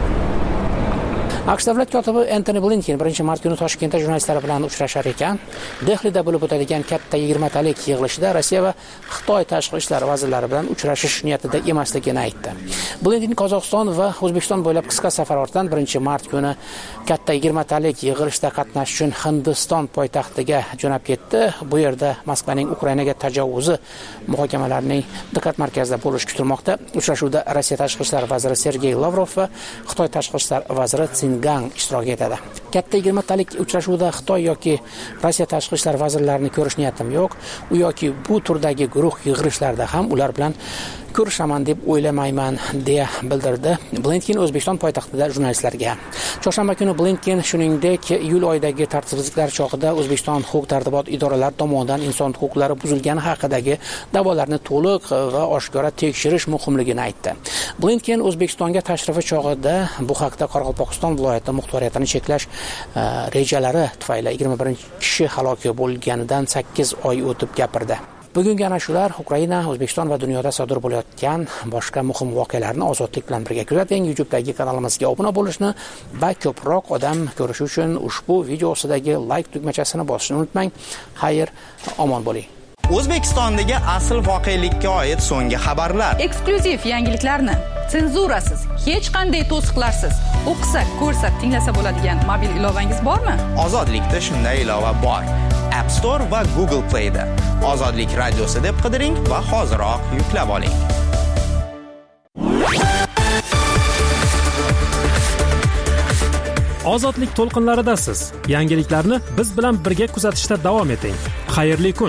K: AQSh davlat kotibi Antony Blinken 1-mart kuni Toshkentda jurnalistlar bilan uchrashar ekan. Dehlida bo'lib o'tadigan katta 20 talik yig'ilishida Rossiya va Xitoy tashqi ishlar vazirlari bilan uchrashish niyatida emasligini aytdi. Blinken Qozog'iston va O'zbekiston bo'ylab qisqa safar ortidan 1-mart kuni katta 20 talik yig'ilishda qatnashish uchun Hindiston poytaxtiga jo'nab ketdi. Bu yerda Moskvaning Ukrainaga tajovuzi muhokamalarining diqqat markazida bo'lishi kutilmoqda. Uchrashuvda Rossiya tashqi ishlar vaziri Sergey Lavrov va Xitoy tashqi ishlar vaziri Gang ishtirok etadi. Katta 20 talik uchrashuvda Xitoy yoki Rossiya tashqi ishlar vazirlarini ko'rish niyatim yo'q. U yoki bu turdagi guruh yig'ilishlarda ham ular bilan ko'rishaman deb o'ylamayman, deya bildirdi Blinken O'zbekiston poytaxtida jurnalistlarga. Chorshanba kuni Blinken shuningdek iyul oyidagi tartibsizliklar chog'ida O'zbekiston huquq-tartibot idoralari tomonidan inson huquqlari buzilgani haqidagi da'volarni to'liq va oshkora tekshirish muhimligini aytdi. Blinken O'zbekistonga tashrifi chog'ida bu haqda Qoraqalpog'iston viloyati muxtoriyatini cheklash rejalari tufayli 21 kishi halok bo'lganidan 8 oy o'tib gapirdi. Bugungi ana shular Ukraina, O'zbekiston va dunyoda sodir bo'layotgan boshqa muhim voqealarni ozodlik bilan birga kuzating. YouTube'dagi kanalimizga obuna bo'lishni va ko'proq odam ko'rishi uchun ushbu video ostidagi like tugmachasini bosishni unutmang. Xayr, omon bo'ling.
I: O'zbekistondagi asl voqelikka oid so'nggi xabarlar.
B: Eksklyuziv yangiliklarni senzurasiz, hech qanday to'siqlarsiz o'qisa, ko'rsa, tinglasa bo'ladigan mobil ilovangiz bormi?
I: Ozodlikda shunday ilova bor. App Store va Google Play da. Ozodlik radiosi deb qidiring va hoziroq yuklab oling.
A: Ozodlik to'lqinlaridasiz. Yangiliklarni biz bilan birga kuzatishda davom eting. Xayrli kun.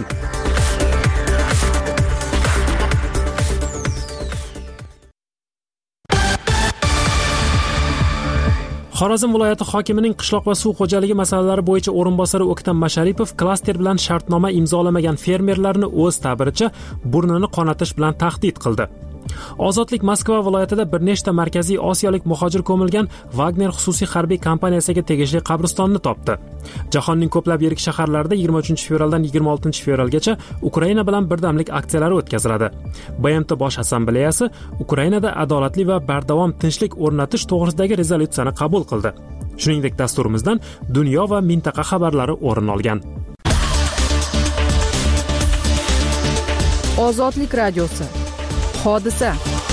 A: Xorazm viloyati hokimining qishloq va suv xo'jaligi masalalari bo'yicha o'rinbosari O'ktam Masharipov klaster bilan shartnoma imzolamagan fermerlarni o'z ta'biricha burnini qonatish bilan tahdid qildi. Ozodlik Moskva viloyatida bir nechta markaziy osiyolik muhojir ko'milgan Wagner xususiy harbiy kompaniyasiga tegishli qabristonni topdi. Jahonning ko'plab yirik shaharlarida 23-fevraldan 26-fevralgacha Ukraina bilan birdamlik aksiyalari o'tkaziladi. BMT Bosh assambleyasi Ukrainada adolatli va bardavom tinchlik o'rnatish to'g'risidagi rezolyutsiyani qabul qildi. Shuningdek, dasturimizdan dunyo va mintaqa xabarlari o'rin olgan.
B: Ozodlik radiosi. Hodisa.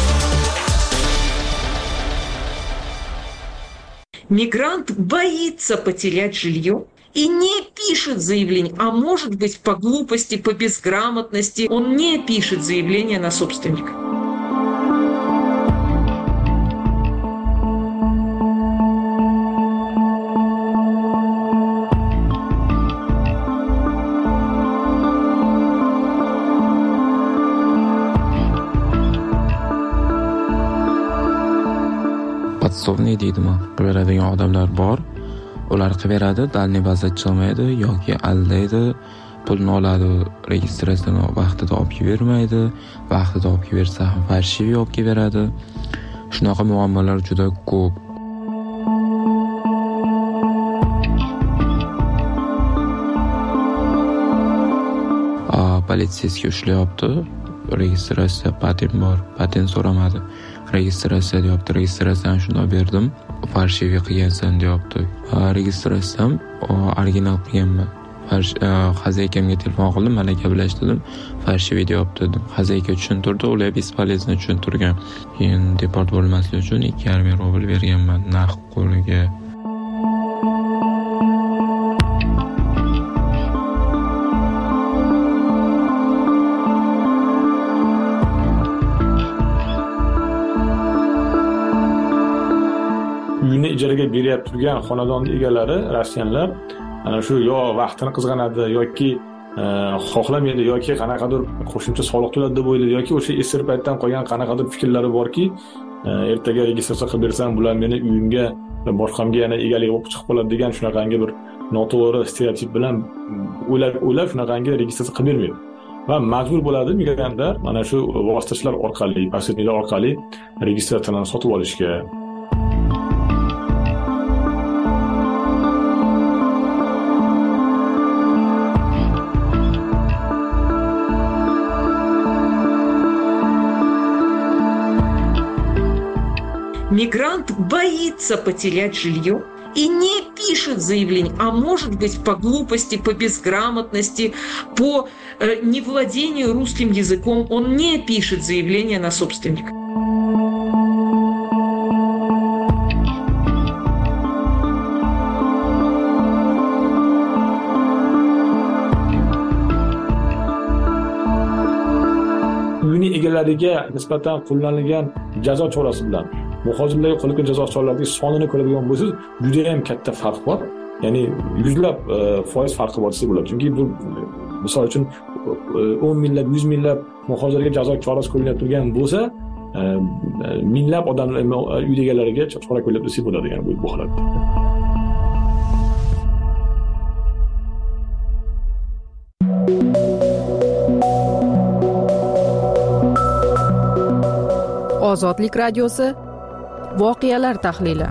C: Мигрант боится потерять жилье и не пишет заявление, а может быть по глупости, по безграмотности он не пишет заявление на собственника.
D: Podsovniy deydimi? Beradigan odamlar bor. Ular qilib dalniy bazat chiqmaydi yoki aldaydi, pulni oladi, registratsiyani vaqtida olib bermaydi, vaqtida olib bersa ham farshiviy olib beradi. Shunaqa muammolar juda ko'p. Politsiyasiga ushlayapti. Registratsiya patent bor, patent so'ramadi. Registratsiya deyapti, registratsiyani shunday berdim, farshiviy qilgansan deyapti. Registratsiyam original qilganman. Xazaykamga telefon qildim, mana gaplashdim, farshiviy deyapti dedim. Xazayka tushuntirdi, ular bespolezno tushuntirgan. Keyin deport bo'lmaslik uchun 2,5 rubl berganman naqd qo'liga.
E: Uyini ijaraga beryapti turgan xonadon egalari, rossiyanlar, ana shu yo vaqtini qizg'anadi yoki xohlamaydi yoki qanaqadir qo'shimcha soliq to'ladi deb o'ylaydi yoki o'sha esir paytdan qolgan qanaqadir fikrlari borki, ertaga registratsiya qilib bersam, bular meni uyimga va boshqamga yana egalik bo'lib chiqib qoladi degan shunaqangi bir noto'g'ri stereotip bilan o'ylab shunaqangi registratsiya qilib bermaydi. Va majbur bo'ladi migrantlar mana shu vositachilar orqali, posredniklar orqali registratsiyani sotib olishga.
C: Мигрант боится потерять жилье и не пишет заявление, а может быть по глупости, по безграмотности, по невладению русским языком он не пишет заявление на собственника.
E: Uyini egalariga nisbatan qo'llanilgan jazo chorasi bilan muhojirlarga qo'llangan jazo choralarining sonini ko'radigan bo'lsangiz, juda ham katta farq bor. Ya'ni yuzlab foiz farqi bor desa bo'ladi. Chunki bu misol uchun 10 minglab, 100 minglab muhojirlarga jazo chorasi qo'llanib turgan bo'lsa, minglab odamlar uy egalariga chora qo'llanib desa bo'ladi, ya'ni bu holatda.
B: Ozodlik radiosi. Voqealar tahlili.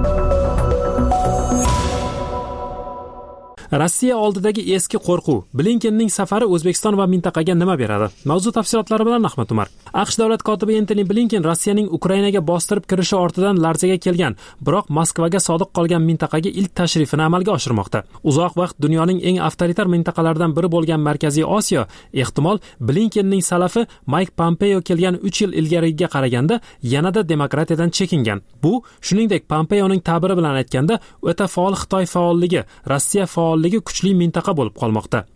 A: Rossiya oldidagi eski qo'rquv. Blinkenning safari O'zbekiston va mintaqaga nima beradi? Mavzu tafsilotlari bilan Ahmad Umar. AQSh davlat kotibi Antony Blinken Rossiyaning Ukrainaga bostirib kirishi ortidan larzaga kelgan, biroq Moskvaga sodiq qolgan mintaqaga ilk tashrifini amalga oshirmoqda. Uzoq vaqt dunyoning eng avtoritar mintaqalaridan biri bo'lgan Markaziy Osiyo ehtimol Blinkenning salafi Mike Pompeo kelgan 3 yil ilgariga qaraganda yanada demokratiyadan chekingan. Bu, shuningdek, Pompeoning ta'biri bilan aytganda, o'ta faol Xitoy faolligi, Rossiya faolligi kuchli mintaqa bo'lib qolmoqda.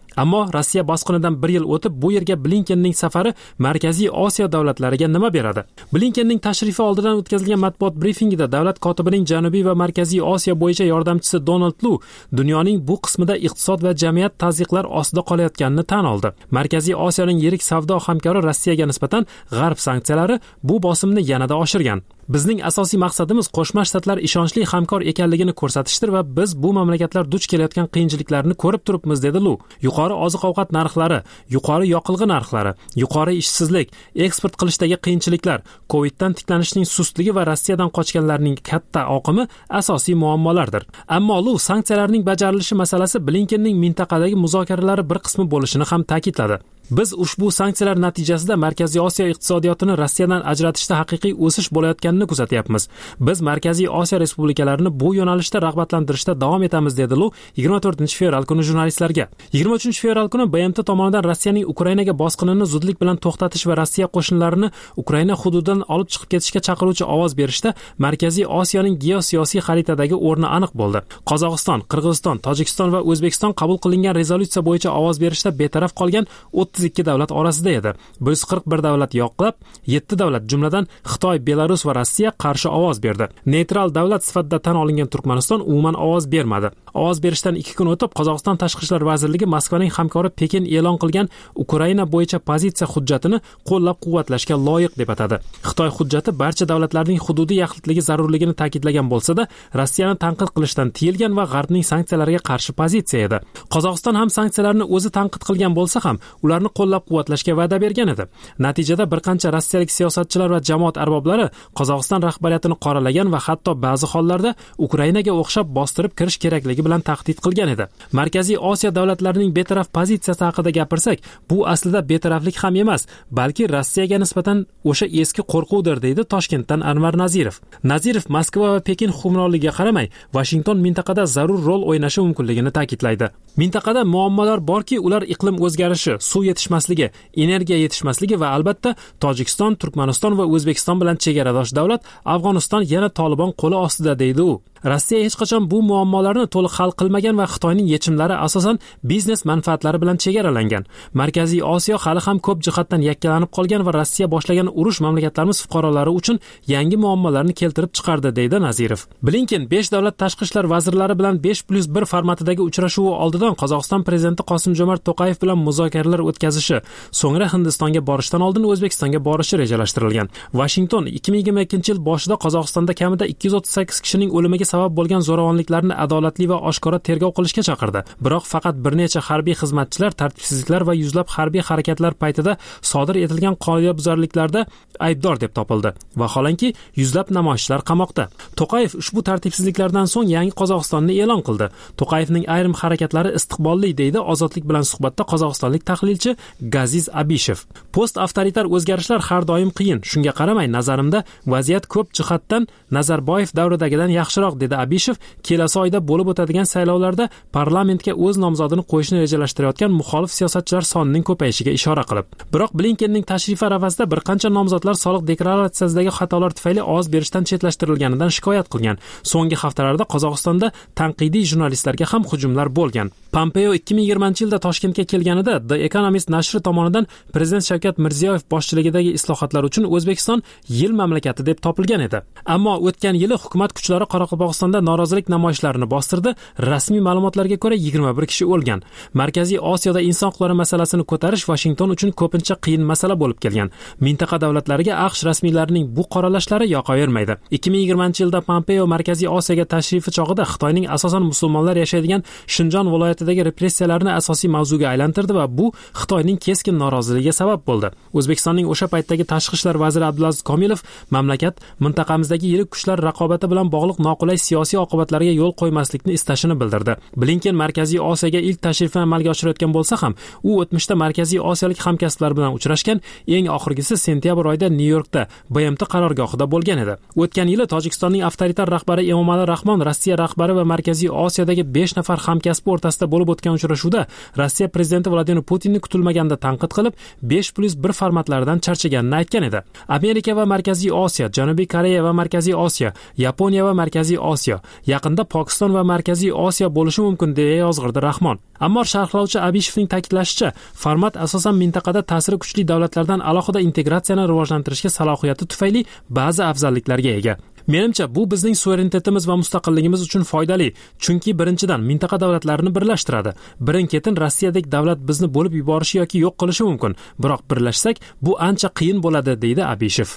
A: Ammo Rossiya bosqinidan 1 yil o'tib bu yerga Blinkenning safari Markaziy Osiyo davlatlariga nima beradi? Blinkenning tashrifi oldidan o'tkazilgan matbuot brifingida davlat kotibining Janubiy va Markaziy Osiyo bo'yicha yordamchisi Donald Lu dunyoning bu qismida iqtisod va jamiyat tazyiqlar ostida qolayotganini tan oldi. Markaziy Osiyoning yirik savdo hamkori Rossiyaga nisbatan G'arb sanksiyalari bu bosimni yanada oshirgan. Bizning asosiy maqsadimiz Qo'shma Shtatlar ishonchli hamkor ekanligini ko'rsatishdir va biz bu mamlakatlar duch kelayotgan qiyinchiliklarni ko'rib turibmiz, dedi Lu. Yuqori oziq-ovqat narxlari, yuqori yoqilg'i narxlari, yuqori ishsizlik, eksport qilishdagi qiyinchiliklar, Coviddan tiklanishning sustligi va Rossiyadan qochganlarning katta oqimi asosiy muammolardir. Ammo Lu sanksiyalarning bajarilishi masalasi Blinkenning mintaqadagi muzokaralari bir qismi bo'lishini ham ta'kidladi. Biz ushbu sanksiyalar natijasida Markaziy Osiyo iqtisodiyotini Rossiyadan ajratishda haqiqiy o'sish bo'layotganini kuzatyapmiz. Biz Markaziy Osiyo respublikalarini bu yo'nalishda rag'batlantirishda davom etamiz, dedi Lu 24-fevral kuni jurnalistlarga. 23-fevral kuni BMT tomonidan Rossiyaning Ukrainaga bosqinini zudlik bilan to'xtatish va Rossiya qo'shinlarini Ukraina hududidan olib chiqib ketishga chaqiruvchi ovoz berishda Markaziy Osiyoning geosiyosiy xaritadagi o'rni aniq bo'ldi. Qozog'iston, Qirg'iziston, Tojikiston va O'zbekiston qabul qilingan rezolyutsiya bo'yicha ovoz berishda betaraf qolgan 32 davlat orasida edi. 141 davlat yoqlab, 7 davlat jumladan Xitoy, Belarus va Rossiya qarshi ovoz berdi. Neytral davlat sifatida tan olingan Turkmaniston umuman ovoz bermadi. Ovoz berishdan 2 kun o'tib Qozog'iston Tashqi ishlar vazirligi Moskvaning hamkori Pekin e'lon qilgan Ukraina bo'yicha pozitsiya hujjatini qo'llab-quvvatlashga loyiq deb atadi. Xitoy hujjati barcha davlatlarning hududiy yaxlitligi zarurligini ta'kidlagan bo'lsa-da, Rossiyani tanqid qilishdan tiyilgan va G'arbning sanksiyalariga qarshi pozitsiya edi. Qozog'iston ham sanksiyalarni o'zi tanqid qilgan bo'lsa ham, ularni qo'llab-quvvatlashga va'da bergan edi. Natijada bir qancha rossiyalik siyosatchilar va jamoat arboblari Qozog'iston rahbariyatini qoralagan va hatto ba'zi hollarda Ukrainaga o'xshab bostirib kirish kerakligi bilan tahdid qilgan edi. Markaziy Osiyo davlatlarining betaraf pozitsiyasi haqida gapirsak, bu aslida betaraflik ham emas, balki Rossiyaga nisbatan o'sha eski qo'rquvdir, deydi Toshkentdan Anvar Nazirov. Nazirov Moskva va Pekin hukmronligiga qaramay, Washington mintaqada zarur rol o'ynashi mumkinligini ta'kidlaydi. Mintaqada muammolar borki, ular iqlim o'zgarishi, suv yetishmasligi, energiya yetishmasligi va albatta Tojikiston, Turkmaniston va O'zbekiston bilan chegaradosh davlat Afg'oniston yana Tolibon qo'li ostida, deydi u. Rossiya hech qachon bu muammolarni to'liq hal qilmagan va Xitoyning yechimlari asosan biznes manfaatlari bilan chegaralangan. Markaziy Osiyo hali ham ko'p jihatdan yakkalanib qolgan va Rossiya boshlagan urush mamlakatlarimiz fuqarolari uchun yangi muammolarni keltirib chiqardi, deydi Nazirov. Blinken 5 davlat tashqi ishlar vazirlari bilan 5+1 formatidagi uchrashuvi oldidan Qozog'iston prezidenti Qosim-Jomart To'qayev bilan muzokaralar o'tkazishi, so'ngra Hindistonga borishdan oldin O'zbekistonga borishi rejalashtirilgan. Washington 2022-yil boshida Qozog'istonda kamida 238 kishining o'limiga sabab bo'lgan zo'ravonliklarni adolatli va oshkora tergov qilishga chaqirdi. Biroq faqat bir necha harbiy xizmatchilar tartibsizliklar va yuzlab harbiy harakatlar paytida sodir etilgan qoidabuzarliklarda aybdor deb topildi. Vaholanki, yuzlab namoyishchilar qamoqda. To'qayev ushbu tartibsizliklardan so'ng yangi Qozog'istonni e'lon qildi. To'qayevning ayrim harakatlari istiqbolli, deydi Ozodlik bilan suhbatda qozog'istonlik tahlilchi Gaziz Abishev. Post-avtoritar o'zgarishlar har doim qiyin. Shunga qaramay, nazarimda vaziyat ko'p jihatdan Nazarboyev davridagidan yaxshiroq, dedi Abishev. Kelasi oyda bo'lib o'tadigan saylovlarda parlamentga o'z nomzodini qo'yishni rejalashtirayotgan muxolif siyosatchilar sonining ko'payishiga ishora qilib. Biroq Blinkenning tashrifi arafasida bir qancha nomzodlar soliq deklaratsiyasidagi xatolar tufayli ovoz berishdan chetlashtirilganidan shikoyat qilgan. So'nggi haftalarda Qozog'istonda tanqidiy jurnalistlarga ham hujumlar bo'lgan. Pompeo 2020-yilda Toshkentga kelganida The Economist nashri tomonidan prezident Shavkat Mirziyoyev boshchiligidagi islohotlar uchun O'zbekiston yil mamlakati deb topilgan edi. Ammo o'tgan yili hukumat kuchlari Qoraqalpog'istonda norozilik namoyishlarini bostirdi. Rasmiy ma'lumotlarga ko'ra 21 kishi o'lgan. Markaziy Osiyoda inson huquqlari masalasini ko'tarish Washington uchun ko'pincha qiyin masala bo'lib kelgan. Mintaqa davlatlariga AQSh rasmiylarining bu qoralashlari yoqavermaydi. 2020-yilda Pompeo Markaziy Osiyoga tashrifi chog'ida Xitoyning asosan musulmonlar yashaydigan Shinjon viloyatidagi repressiyalarni asosiy mavzuga aylantirdi va bu Xitoyning keskin noroziligiga sabab bo'ldi. O'zbekistonning o'sha paytdagi tashqi ishlar vaziri Abdulaziz Komilov mamlakat mintaqamizdagi yirik kuchlar raqobati bilan bog'liq noqulay siyosiy oqibatlarga yo'l qo'ymaslikni istashini bildirdi. Blinken Markaziy Osiyoga ilk tashrifini amalga oshirayotgan bo'lsa ham, u o'tmishda Markaziy Osiyolik hamkasblar bilan uchrashgan, eng oxirgisi sentyabr oyida Nyu-Yorkda BMT qarorgohida bo'lgan edi. O'tgan yili Tojikistonning avtoritar rahbari Emomali Rahmon Rossiya rahbari va Markaziy Osiyodagi 5 nafar hamkasbi o'rtasida bo'lib o'tgan uchrashuvda Rossiya prezidenti Vladimir Putinni kutilmaganda tanqid qilib, 5+1 formatlaridan charchaganini aytgan edi. Amerika va Markaziy Osiyo, Janubiy Koreya va Markaziy Osiyo, Yaponiya va Markaziy Osiyo, yaqinda Pokiston va Markaziy Osiyo bo'lishi mumkin deya yozg'irdi Rahmon. Ammo sharhlovchi Abishevning ta'kidlashicha, format asosan mintaqada ta'siri kuchli davlatlardan alohida integratsiyani rivojlantirishga salohiyati tufayli ba'zi afzalliklarga ega. Menimcha, bu bizning suverenitetimiz va mustaqilligimiz uchun foydali, chunki birinchidan mintaqa davlatlarini birlashtiradi. Birin-ketin Rossiyadek davlat bizni bo'lib yuborishi yoki yo'q qilishi mumkin, biroq birlashsak bu ancha qiyin bo'ladi, deydi Abishev.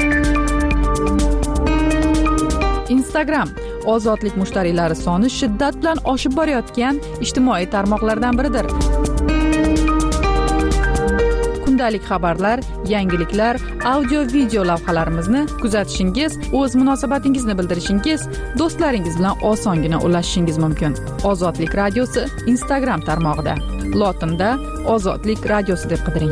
B: Instagram ozodlik mushtariylari soni shiddat bilan oshib borayotgan ijtimoiy tarmoqlardan biridir. Kundalik xabarlar, yangiliklar, audio, video lavhalarimizni kuzatishingiz, o'z munosabatingizni bildirishingiz, do'stlaringiz bilan osongina ulashishingiz mumkin. Ozodlik radiosi Instagram tarmog'ida. Lotinda Ozodlik radiosi deb qidiring.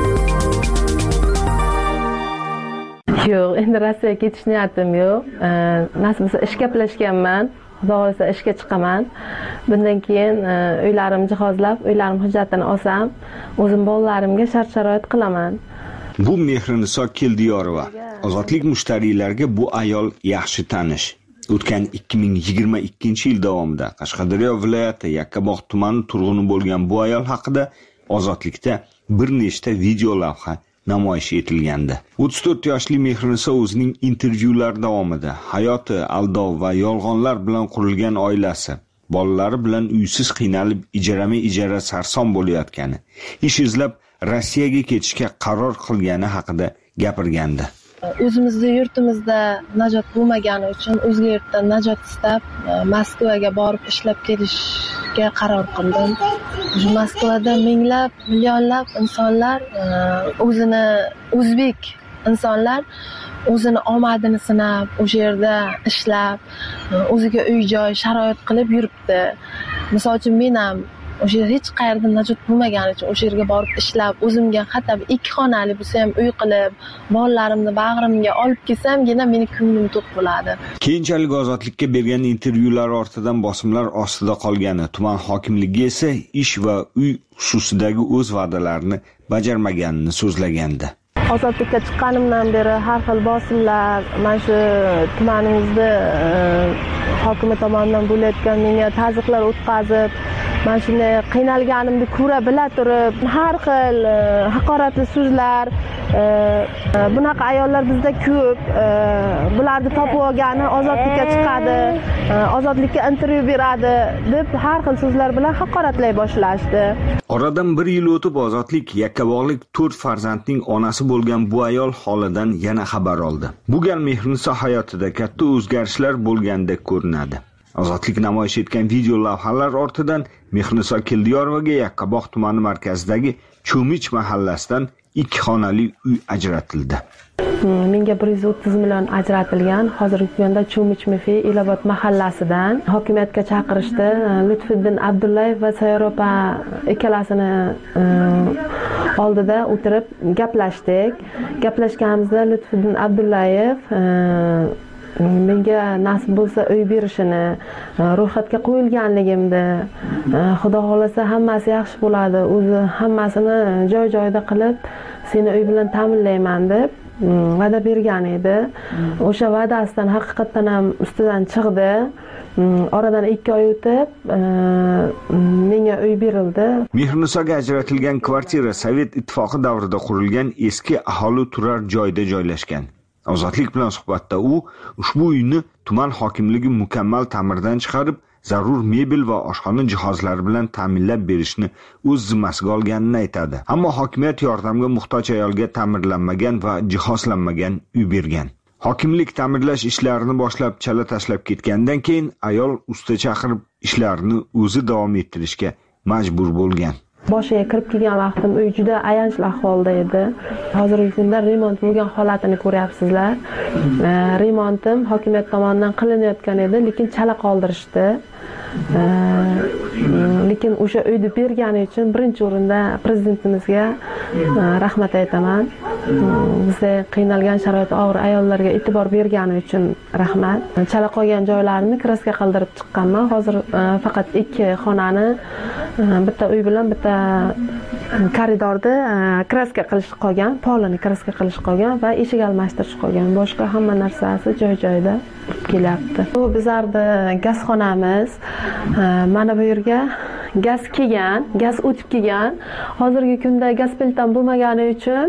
F: Yo'q, endi Rossiyaga ketish niyatim yo'q. Nasib bo'lsa ish gaplashganman. Xudo xolasa ishga chiqaman. Bundan keyin uylarimni jihozlab, uylarim hujjatini olsam, o'zim bolalarimga shart-sharoit qilaman.
G: Bu Mehriniso Keldiyorova. Ozodlik mushtariylarga bu ayol yaxshi tanish. O'tgan 2022-yil davomida Qashqadaryo viloyati Yakkabog' tumani turg'uni bo'lgan bu ayol haqida Ozodlikda bir nechta video lavha namoyish etilgandi. 34 yoshli Mehriniso o'zining intervyular davomida hayoti aldov va yolg'onlar bilan qurilgan oilasi, bolalari bilan uysiz qiynalib ijara sarson bo'layotgani, ish izlab Rossiyaga ketishga qaror qilgani haqida gapirgandi.
F: O'zimizning yurtimizda najot bo'lmagani uchun o'zga yurtdan najot istab Moskvaga borib ishlab kelishga qaror qildim. Moskvada minglab, millionlab insonlar o'zini o'zbek insonlar o'zini omadini sinab, o'sha yerda ishlab, o'ziga uy-joy sharoit qilib yuribdi. Misol uchun men ham o'sha hech qayerda najot bo'lmagani uchun o'sha yerga borib ishlab, o'zimga hatto 2 xonali bo'lsa ham uy qilib, bolalarimni bag'rimga olib kelsam-gina meni ko'nglim to'q bo'ladi.
G: Keyinchalik Ozodlikka bergan intervyular ortidan bosimlar ostida qolgani, tuman hokimligi esa ish va uy xususidagi o'z va'dalarini bajarmaganini so'zlagandi.
F: Ozodlikka chiqqanimdan beri har xil bosimlar, mana shu tumanimizda hokimiyat tomonidan bo'layotgan menga tazyiqlar o'tkazib, mana shunday qiynalganimni ko'ra bila turib, har xil haqoratli so'zlar, bunaqa ayollar bizda ko'p, bularni topib olgani ozodlikka chiqadi, ozodlikka intervyu beradi deb har xil so'zlar bilan haqoratlay boshlashdi.
G: Oradan 1 yil o'tib Ozodlik Yakkabog'lik 4 farzandning onasi bo'lgan bu ayol holidan yana xabar oldi. Bu gal Mehriniso hayotida katta o'zgarishlar bo'lgandek ko'rinadi. Ozodlik namoyish etgan video lavhalar ortidan Mehriniso Keldiyorovaga Yakkabog' tumani markazidagi Cho'mich mahallasidan 2 xonali uy ajratildi.
F: Menga 130 million ajratilgan. Hozirgi kunda Cho'mich Mefi Elobod mahallasidan hokimiyatga chaqirishdi. Lutfiddin Abdullayev va Sayyopa ikkalasini oldida o'tirib gaplashdik. Gaplashganimizda Lutfiddin Abdullayev menga nasib bo'lsa uy berishini, ro'yxatga qo'yilganligimni, Xudo xolasa hammasi yaxshi bo'ladi, o'zi hammasini joy-joyida qilib, seni uy bilan ta'minlayman deb va'da bergan edi. O'sha va'dasidan haqiqatan ham ustidan chiqdi. Oradan 2 oy o'tib menga uy berildi.
G: Mehrinisoga ajratilgan kvartira Sovet ittifoqi davrida qurilgan eski aholi turar joyda joylashgan. Ozodlik bilan suhbatda u ushbu uyni tuman hokimligi mukammal ta'mirdan chiqarib, zarur mebel va oshxona jihozlari bilan ta'minlab berishni o'z zimmasiga olganini aytadi. Ammo hokimiyat yordamga muhtoj ayolga ta'mirlanmagan va jihozlanmagan uy bergan. Hokimlik ta'mirlash ishlarini boshlab chala tashlab ketgandan keyin ayol usta chaqirib ishlarni o'zi davom ettirishga majbur bo'lgan.
F: Boshiga kirib kelgan vaqtim uy juda ayanchli ahvolda edi. Hozirgi kunda remont bo'lgan holatini ko'ryapsizlar. Remontim hokimiyat tomonidan qilinayotgan edi, lekin chala qoldirishdi. Lekin o'sha uyni bergani uchun birinchi o'rinda prezidentimizga rahmat aytaman. Bizda qiynalgan sharoit og'ir ayollarga e'tibor bergani uchun rahmat. Chala qolgan joylarini kraska qildirib chiqqanman. Hozir faqat 2 xonani, bitta uy bilan bitta koridorda kraska qilish qolgan, polini kraska qilish qolgan va eshik almashtirish qolgan. Boshqa hamma narsasi joy-joyida. kelyapti. Bu bizlarni gazxonamiz. Mana bu yerga gaz kelgan, gaz o'tib kelgan. Hozirgi kunda gaz plitam bo'lmagani uchun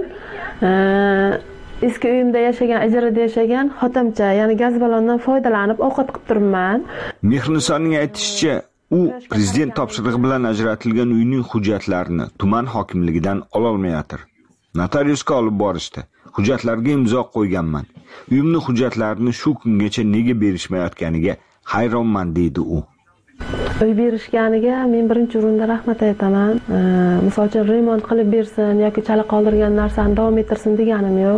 F: eski uyimda yashagan, ijarada yashagan xotimcha, ya'ni gaz ballondan foydalanib ovqat qilib turibman.
G: Mehrnisoning aytishicha, u prezident topshirig'i bilan ajratilgan uyning hujjatlarini tuman hokimligidan ola olmayotir. Notariusga olib borishdi. Hujjatlarga imzo qo'yganman. Uyimning hujjatlarini shu kungacha nega berishmayotganiga hayronman deydi u.
F: Uy berishganiga men birinchi o'rinda rahmat aytaman. Misol uchun remont qilib bersin yoki chala qoldirgan narsani davom ettirsin deganim yo'q.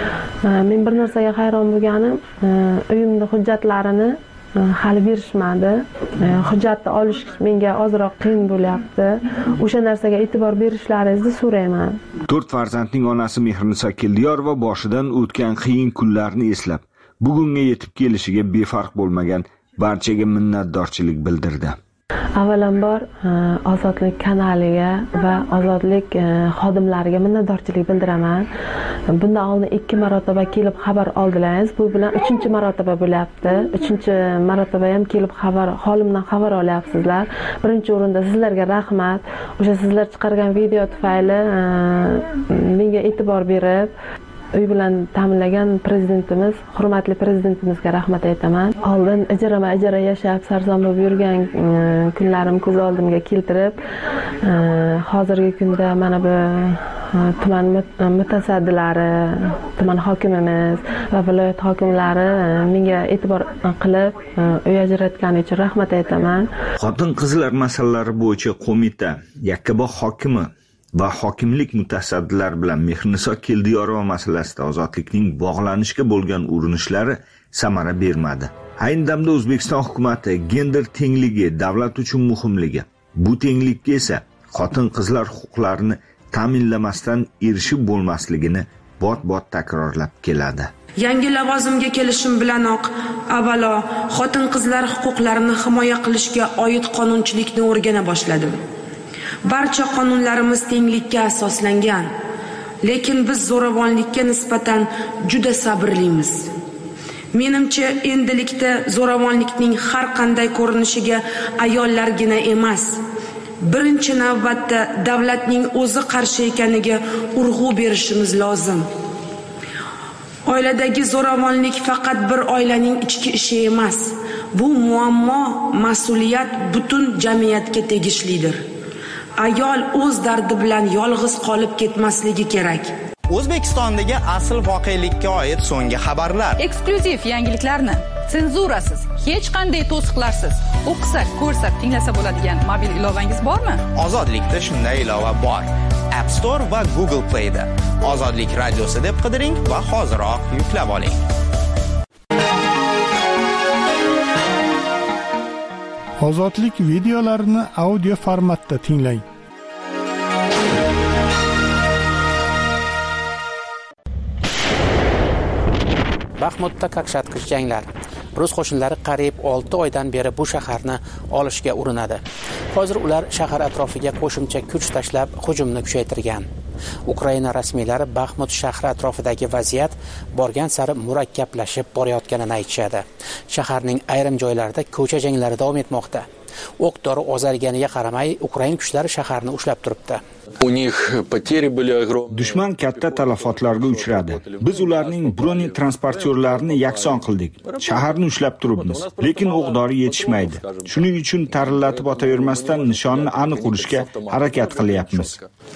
F: Men bir narsaga hayron bo'lganim, uyimning hujjatlarini hali berishmadi. Hujjatni olish menga ozroq qiyin bo'lyapti. O'sha narsaga e'tibor berishlaringizni so'rayman.
G: 4 farzandning onasi Mehrniso Keldiyorova boshidan o'tgan qiyin kunlarni eslab, bugunga yetib kelishiga befarq bo'lmagan barchaga minnatdorchilik bildirdi.
F: Avvalambor Ozodlik kanaliga va Ozodlik xodimlariga minnatdorchilik bildiraman. Bundan oldin 2 marotaba kelib xabar oldilaringiz. Bu bilan 3-marotaba bo'lyapti. 3-marotaba ham kelib holimdan xabar olyapsizlar. Birinchi o'rinda sizlarga rahmat. O'sha sizlar chiqargan video tufayli menga e'tibor berib uy bilan ta'minlagan prezidentimiz, hurmatli prezidentimizga rahmat aytaman. Oldin ijara yashab, sarson bo'lib yurgan kunlarim ko'z oldimga keltirib, hozirgi kunda mana bu tuman mutasaddilari, tuman hokimimiz va viloyat hokimlari menga e'tibor qilib, uy ajratgani uchun rahmat aytaman.
G: Xotin-qizlar masalalari bo'yicha qo'mita Yakkabog' hokimi va hokimlik mutasaddilari bilan Mehrniso Keldiyorova masalasida Ozodlikning bog'lanishga bo'lgan urinishlari samara bermadi. Ayni damda O'zbekiston hukumatı gender tengligi davlat uchun muhimligi, bu tenglikka esa xotin-qizlar huquqlarini ta'minlamasdan erishib bo'lmasligini bot-bot takrorlab keladi.
H: Yangi lavozimga kelishim bilanoq avvalo xotin-qizlar huquqlarini himoya qilishga oid qonunchilikni o'rgana boshladim. Barcha qonunlarimiz tenglikka asoslangan, lekin biz zo'ravonlikka nisbatan juda sabrlimiz. Menimcha, endilikda zo'ravonlikning har qanday ko'rinishiga ayollargina emas, birinchi navbatda davlatning o'zi qarshi ekaniga urg'u berishimiz lozim. Oiladagi zo'ravonlik faqat bir oilaning ichki ishi emas. Bu muammo, mas'uliyat butun jamiyatga tegishlidir. Ayol o'z dardi bilan yolg'iz qolib ketmasligi kerak.
I: O'zbekistondagi asl voqelikka oid so'nggi xabarlar.
B: Eksklyuziv yangiliklarni senzurasiz, hech qanday to'siqlarsiz o'qisak, ko'rsak, tinglasa bo'ladigan mobil ilovangiz bormi?
I: Ozodlikda shunday ilova bor. App Store va Google Play da Ozodlik radiosi deb qidiring va hoziroq yuklab oling.
J: Ozodlik videolarini audio formatda tinglang.
K: Baxmutda qaqshatqich janglar. Rus qo'shinlari qariyb 6 oydan beri bu shaharni olishga urinadi. Hozir ular shahar atrofiga qo'shimcha kuch tashlab hujumni kuchaytirgan. Ukraina rasmiylari Baxmut shahri atrofidagi vaziyat borgan sari murakkablashib borayotganini aytishadi. Shaharning ayrim joylarida ko'cha janglari davom etmoqda. O'q-dori ozarganiga qaramay, Ukraina kuchlari shaharni ushlab turibdi.
G: Dushman katta talafotlarga uchradi. Biz ularning broni transportyorlarini yakson qildik. Shaharni ushlab turibmiz, lekin o'q-dori yetishmaydi. Shuning uchun tarillatib otavermasdan nishonni aniq urishga harakat qilyapmiz.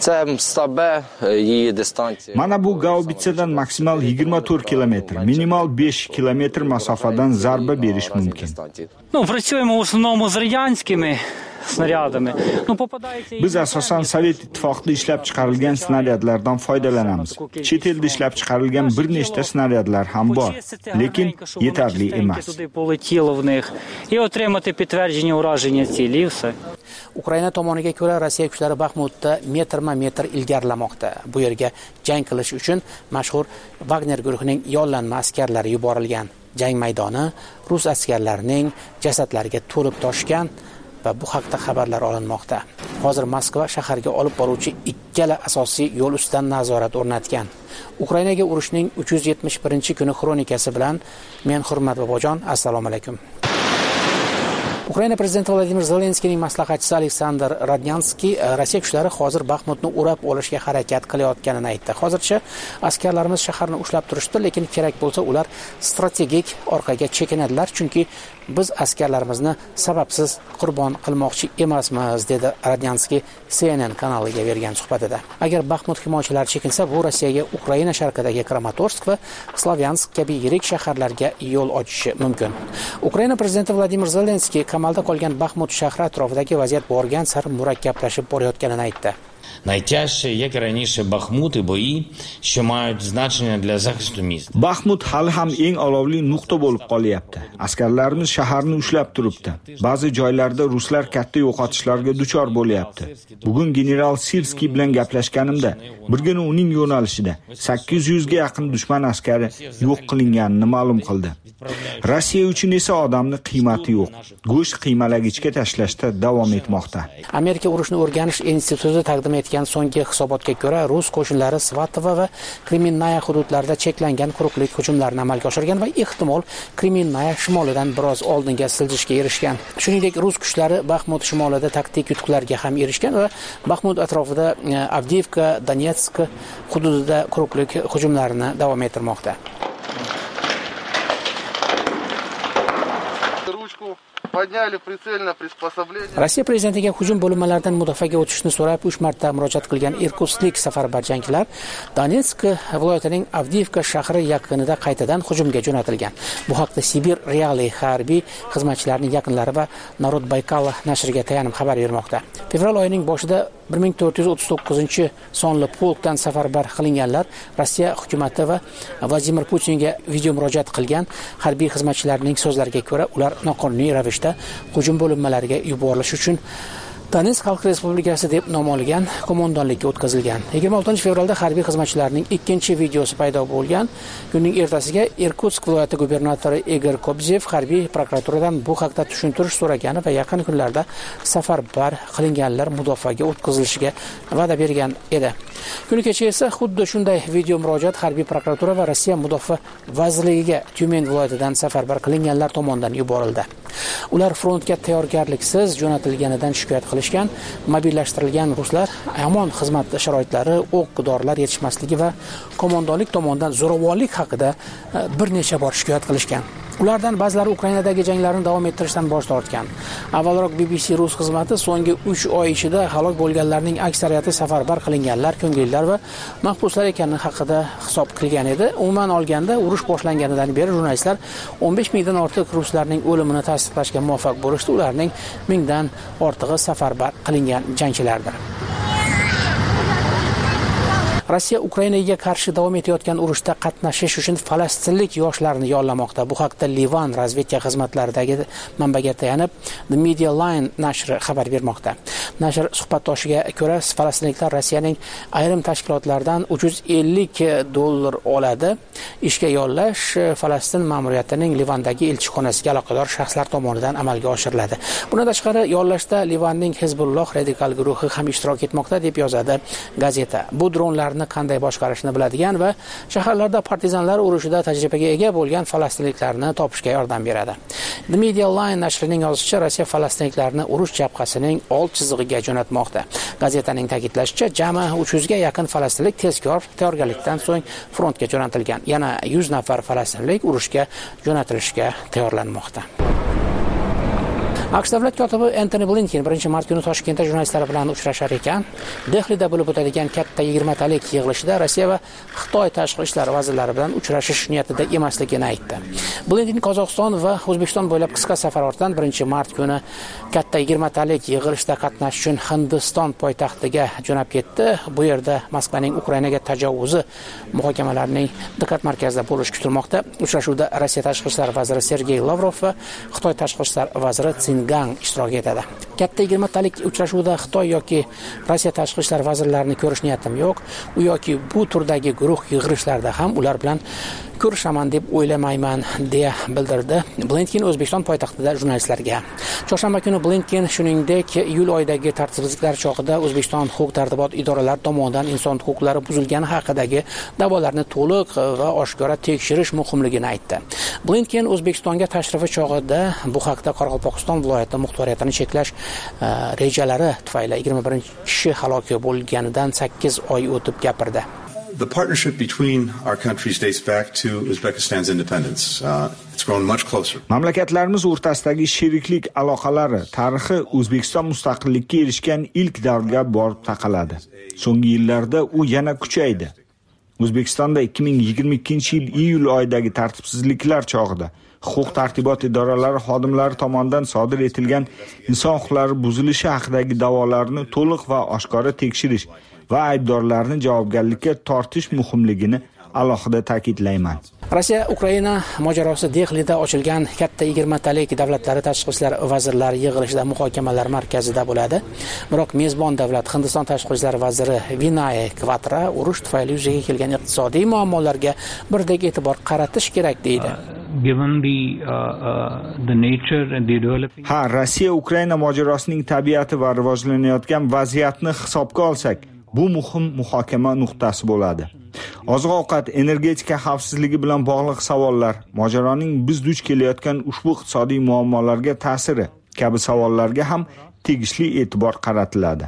G: Mana bu Gaubitsadan maksimal 24 kilometr, minimal 5 kilometr masofadan zarba berish mumkin.
L: Працюємо в основному з радянськими снарядами.
G: Biz asosan Sovet ittifoqida ishlab chiqarilgan snaryadlardan foydalanamiz. Chet elda ishlab chiqarilgan bir nechta snaryadlar ham bor, lekin yetarli emas.
L: І отримати підтвердження ураження цілі і все.
K: Ukraina tomoniga ko'ra, Rossiya kuchlari Baxmutda metrma-metr ilgarilamoqda. Bu yerga jang qilish uchun mashhur Wagner guruhining yollanma askarlari yuborilgan. Jang maydoni rus askarlarining jasadlariga to'lib toshgan va bu haqda xabarlar olinmoqda. hozir Moskva shaharga olib boruvchi ikkala asosiy yo'l ustidan nazorat o'rnatgan. Ukrainaga urushning 371-kuni xronikasi bilan men Hurmat Bobojon, assalomu alaykum. Ukraina prezidenti Vladimir Zelenskiyning maslahatchisi Aleksandr Radnyanskiy Rossiya kuchlari hozir Baxmutni o'rab olishga harakat qilayotganini aytdi. Hozircha askarlarimiz shaharni ushlab turishdi, lekin kerak bo'lsa ular strategik orqaga chekinadilar, chunki biz askarlarimizni sababsiz qurbon qilmoqchi emasmiz, dedi Radnyanskiy CNN kanaliga bergan suhbatida. Agar Baxmut himoyachilari chekinsa, bu Rossiyaga Ukraina sharqidagi Kramatorsk va Slavyansk kabi yirik shaharlarga yo'l ochishi mumkin. Ukraina prezidenti Vladimir Zelenskiy qamalda qolgan Baxmut shahri atrofidagi vaziyat borgan sari murakkablashib borayotganini aytdi.
M: Найтяжче, як і раніше, Бахмут і бої, що мають значення для захисту міста.
G: Baxmut hali ham eng olovli nuqta bo'lib qolyapti. Askarlarimiz shaharni ushlab turibdi. Ba'zi joylarda ruslar katta yo'qotishlarga duchor bo'lyapti. Bugun general Sirskiy bilan gaplashganimda, birgina uning yo'nalishida 800 ga yaqin dushman askari yo'q qilinganini ma'lum qildi. Rossiya uchun esa odamning qiymati yo'q. Go'sht qiymalagichga tashlashda davom etmoqda.
K: Amerika urushni o'rganish instituti taqdim etgan so'nggi hisobotga ko'ra, rus qo'shinlari Svatovo va Kreminaya hududlarida cheklangan quruqlik hujumlarini amalga oshirgan va ehtimol Kreminaya shimolidan biroz oldinga siljishga erishgan. Shuningdek, rus kuchlari Baxmut shimolida taktik yutuqlarga ham erishgan va Baxmut atrofida Avdiivka, Donetsk hududida quruqlik hujumlarini davom ettirmoqda. Rossiya prezidentiga hujum bo'linmalaridan mudofaaga o'tishni so'rab 3 marta murojaat qilgan irkutsklik safarbar jangchilar Donetsk viloyatining Avdiivka shahri yaqinida qaytadan hujumga jo'natilgan. Bu haqda Sibir Reali harbiy xizmatchilarining yaqinlari va Narod Baykal nashriga tayanib xabar bermoqda. Fevral oyining boshida 1439-sonli polkdan safarbar qilinganlar Rossiya hukumati va Vladimir Putinga video murojaat qilgan. Harbiy xizmatchilarning so'zlariga ko'ra, ular noqonuniy ravishda hujum bo'linmalariga yuborilish uchun Donetsk Xalq Respublikasi deb nom olgan qo'mondonlikka o'tkazilgan. 26 fevralda harbiy xizmatchilarning ikkinchi videosi paydo bo'lgan. Kunning ertasiga Irkutsk viloyati gubernatori Igor Kobzev harbiy prokuraturadan bu haqda tushuntirish so'ragani va yaqin kunlarda safarbar qilinganlar mudofaaga o'tkazilishiga va'da bergan edi. Kuni kecha esa xuddi shunday video murojaat harbiy prokuratura va Rossiya mudofaa vazirligiga Tyumen viloyatidan safarbar qilinganlar tomonidan yuborildi. Ular frontga tayyorgarliksiz jo'natilganidan shikoyat qilishgan. Mobillashtirilgan ruslar yomon xizmat sharoitlari, o'q-dorilar yetishmasligi va qo'mondonlik tomonidan zo'ravonlik haqida bir necha bor shikoyat qilishgan. Ulardan ba'zilari Ukrainadagi janglarni davom ettirishdan bosh tortgan. Avvalroq BBC rus xizmati so'nggi 3 oy ichida halok bo'lganlarning aksariyati safarbar qilinganlar, ko'ngillilar va mahbuslar ekanligi haqida hisob qilgan edi. Umuman olganda, urush boshlanganidan beri jurnalistlar 15 mingdan ortiq ruslarning o'limini tasdiqlashga muvaffaq bo'lishdi. Ularning 1000 dan ortig'i safarbar qilingan jangchilardir. Rossiya Ukrainaga qarshi davom etayotgan urushda qatnashish uchun falastinlik yoshlarni yollamoqda. Bu haqda Livan razvedka xizmatlaridagi manbaga tayanib The Media Line nashri xabar bermoqda. Nashr suhbatdoshiga ko'ra, falastinliklar Rossiyaning ayrim tashkilotlaridan $350 oladi. Ishga yollash Falastin ma'muriyatining Livandagi elchixonasiga aloqador shaxslar tomonidan amalga oshiriladi. Bundan tashqari, yollashda Livanning Hezbolloh radikal guruhi ham ishtirok etmoqda, deb yozadi gazeta. Bu dronlarni qanday boshqarishni biladigan va shaharlarda partizanlar urushida tajribaga ega bo'lgan falastinliklarni topishga yordam beradi. The Media Line nashrining yozishicha, Rossiya falastinliklarini urush jabhasining old chizig'iga jo'natmoqda. Gazetaning ta'kidlashicha, jami 300 ga yaqin falastinlik tezkor tayyorgarlikdan so'ng frontga jo'natilgan. Yana 100 nafar falastinlik urushga jo'natilishga tayyorlanmoqda. AQSh davlat kotibi Antony Blinken 1-mart kuni Toshkentda jurnalistlar bilan uchrashar ekan. Dehlida bo'lib o'tadigan katta 20 talik yig'ilishida Rossiya va Xitoy tashqi ishlar vazirlari bilan uchrashish niyatida emasligini aytdi. Blinken Qozog'iston va O'zbekiston bo'ylab qisqa safar ortidan 1-mart kuni katta 20 talik yig'ilishda qatnashish uchun Hindiston poytaxtiga jo'nab ketdi. Bu yerda Moskvaning Ukrainaga tajovuzi muhokamalarining diqqat markazida bo'lishi kutilmoqda. Uchrashuvda Rossiya tashqi ishlar vaziri Sergey Lavrov va Xitoy tashqi ishlar vaziri Sin Gang ishtirok etadi. Katta 20talik uchrashuvda Xitoy yoki Rossiya tashqi ishlar vazirlarini ko'rish niyatim yo'q. U yoki bu turdagi guruh yig'ilishlarda ham ular bilan ko'rishaman deb o'ylamayman, deya bildirdi Blinken O'zbekiston poytaxtida jurnalistlarga. Chorshanba kuni Blinken shuningdek iyul oyidagi tartibsizliklar chog'ida O'zbekiston huquq-tartibot idoralari tomonidan inson huquqlari buzilgani haqidagi da'volarni to'liq va oshkora tekshirish muhimligini aytdi. Blinken O'zbekistonga tashrifi chog'ida bu haqda Qoraqalpog'iston viloyati muxtoriyatini cheklash rejalari tufayli 21 kishi halok bo'lganidan 8 oy o'tib gapirdi.
N: The partnership between our countries dates back to Uzbekistan's independence. It's grown much closer.
G: Mamlakatlarimiz o'rtasidagi sheriklik aloqalari tarixi O'zbekiston mustaqillikka erishgan ilk davrga borib taqaladi. So'nggi yillarda u yana kuchaydi. O'zbekistonda 2022-yil iyul oyidagi tartibsizliklar chog'ida huquq-tartibot idoralari xodimlari tomonidan sodir etilgan inson huquqlari buzilishi haqidagi da'volarni to'liq va oshkora tekshirish va aybdorlarni javobgarlikka tortish muhimligini alohida ta'kidlayman.
K: Rossiya Ukraina mojarosi Dehlida ochilgan katta 20talik davlatlari tashqi ishlar vazirlari yig'ilishida muhokamalar markazida bo'ladi. Biroq mezbon davlat Hindiston tashqi ishlar vaziri Vinay Kvatra urush tufayli yuzaga kelgan iqtisodiy muammolarga birdek e'tibor qaratish kerak deydi.
G: Ha, Rossiya Ukraina mojarosining tabiati va rivojlanayotgan vaziyatni hisobga olsak, bu muhim muhokama nuqtasi bo'ladi. Oziq-ovqat, energetika xavfsizligi bilan bog'liq savollar, mojaroning biz duch kelayotgan ushbu iqtisodiy muammolarga ta'siri kabi savollarga ham tegishli e'tibor qaratiladi.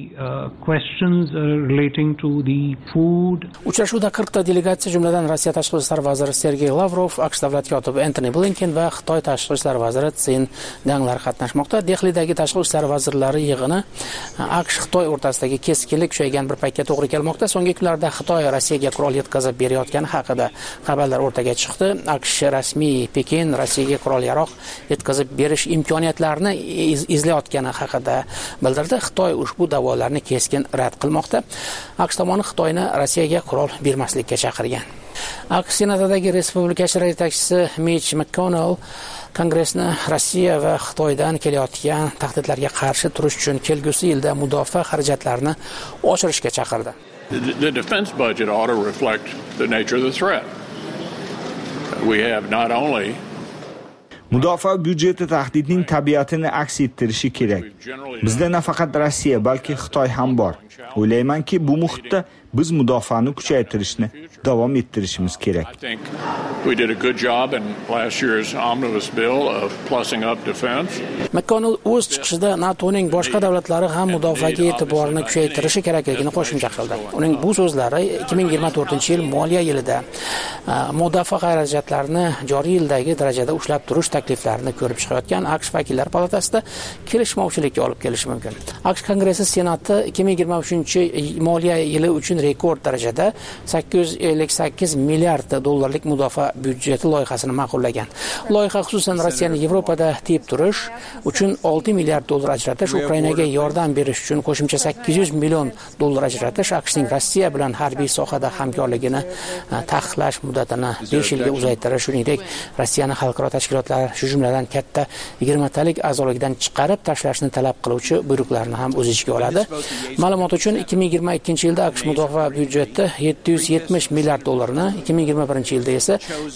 K: Uchrashuvda 40 ta delegatsiya, jumladan Rossiya tashqi ishlar vaziri Sergey Lavrov, AQSh davlat kotibi Antony Blinken va Xitoy tashqi ishlar vaziri Tsin Ganglar qatnashmoqda. Dehlidagi tashqi ishlar vazirlari yig'ini AQSh-Xitoy o'rtasidagi keskinlik kuchaygan bir paytga to'g'ri kelmoqda. So'nggi kunlarda Xitoy Rossiyaga qurol yetkazib berayotgani haqida xabarlar o'rtaga chiqdi. AQSh rasmiy Pekin Rossiyaga qurol-yarog' yetkazib berish imkoniyatlarini izlayotgani haqida bildirdi. Xitoy ushbu da'volarni keskin rad qilmoqda. AQSh tomoni Xitoyni Rossiyaga qurol bermaslikka chaqirgan. AQSh senatidagi respublikachilar yetakchisi Mitch McConnell Kongressni Rossiya va Xitoydan kelayotgan tahdidlarga qarshi turish uchun kelgusi yilda mudofaa xarajatlarini oshirishga chaqirdi.
O: The defense budget ought to reflect the nature of the threat. We have not only
G: Mudofaa byudjeti tahdidning tabiatini aks ettirishi kerak. Bizda nafaqat Rossiya, balki Xitoy ham bor. O'ylaymanki, bu muhitda biz mudofaani kuchaytirishni davom ettirishimiz kerak.
O: We did a good job in last year's omnibus bill of plussing up defense.
K: McConnell o'z chiqishida NATOning boshqa davlatlari ham mudofaaga e'tiborini kuchaytirishi kerakligini qo'shimcha qildi. Uning bu so'zlari 2024-yil moliya yilida mudofaa xarajatlarini joriy yildagi darajada ushlab turish takliflarini ko'rib chiqayotgan AQSh vakillar palatasida kelishmovchilikka olib kelishi mumkin. AQSh Kongressi Senati 2023-moliya yili uchun rekord darajada 858 milliard dollarlik mudofaa byudjeti loyihasini ma'qullagan. Loyiha xususan Rossiyani Yevropada tiyib turish uchun 6 milliard dollar ajratish, Ukrainaga yordam berish uchun qo'shimcha 800 million dollar ajratish, AQShning Rossiya bilan harbiy sohada hamkorligini taqiqlash muddatini 5 yilga uzaytirish, shuningdek Rossiyani xalqaro tashkilotlar, shu jumladan katta 20talik a'zolikdan chiqarib tashlashni talab qiluvchi buyruqlarni ham o'z ichiga oladi. Ma'lumot uchun 2022-yilda AQSh mudofaa byudjeti 770 milliard dollarni, 2021-yilda esa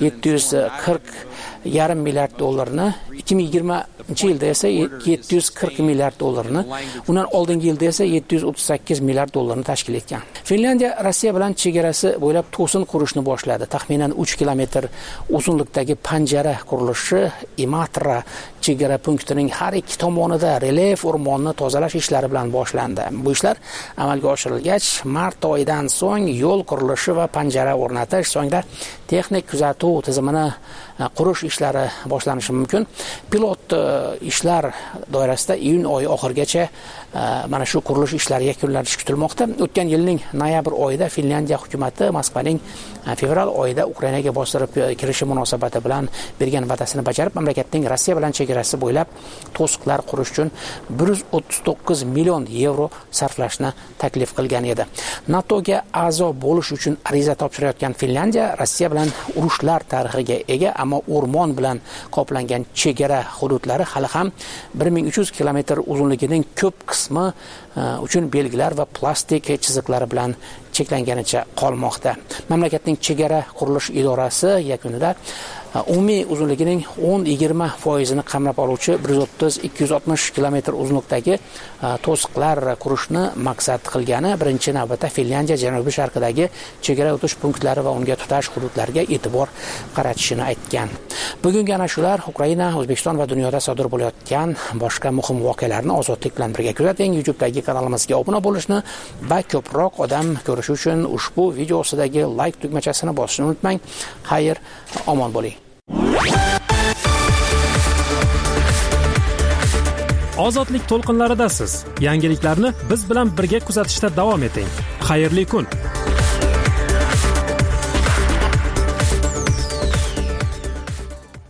K: 740,5 milliard dollarni, 2020-yilda esa 740 milliard dollarni, undan oldingi yilda esa 738 milliard dollarni tashkil etgan. Finlandiya Rossiya bilan chegarasi bo'ylab to'sin qurishni boshladi. Taxminan 3 kilometr uzunlikdagi panjara qurilishi Imatra chegara punktining har ikki tomonida relyef o'rmonni tozalash ishlari bilan boshlandi. Bu ishlar amalga oshirilgach, mart oyidan so'ng yo'l qurilishi va panjara o'rnatish, so'ngra texnik kuzatuv tizimini qurish ishlari boshlanishi mumkin. Pilot ishlar doirasida iyun oyi oxirigacha mana shu qurilish ishlari yakunlanishi kutilmoqda. O'tgan yilning noyabr oyida Finlandiya hukumatı Moskvaning fevral oyida Ukrainaga bostirib kirishi munosabati bilan bergan va'dasini bajarib, mamlakatning Rossiya bilan chegarasi bo'ylab to'siqlar qurish uchun 139 million yevro sarflashni taklif qilgan edi. NATOga a'zo bo'lish uchun ariza topshirayotgan Finlandiya Rossiya bilan urushlar tarixiga ega, ammo o'rmon beton bilan qoplangan chegara hududlari hali ham 1300 kilometr uzunligining ko'p qismi uchun belgilar va plastik chiziqlari bilan cheklanganicha qolmoqda. Mamlakatning chegara qurilish idorasi yakunida umumiy uzunligining 10-20% qamrab oluvchi 130-260 kilometr uzunlikdagi to'siqlar qurishni maqsad qilgani, birinchi navbatda Finlyandiya janubiy sharqidagi chegara o'tish punktlari va unga tutash hududlarga e'tibor qaratishini aytgan. Bugungi ana shular Ukraina, O'zbekiston va dunyoda sodir bo'layotgan boshqa muhim voqealarni ozodlik bilan birga kuzating. YouTube'dagi kanalimizga obuna bo'lishni va ko'proq odam ko'rishi uchun ushbu video ostidagi like tugmachasini bosishni unutmang. Xayr, omon bo'ling.
A: Ozodlik to'lqinlaridasiz. Yangiliklarni biz bilan birga kuzatishda davom eting. Xayrli kun.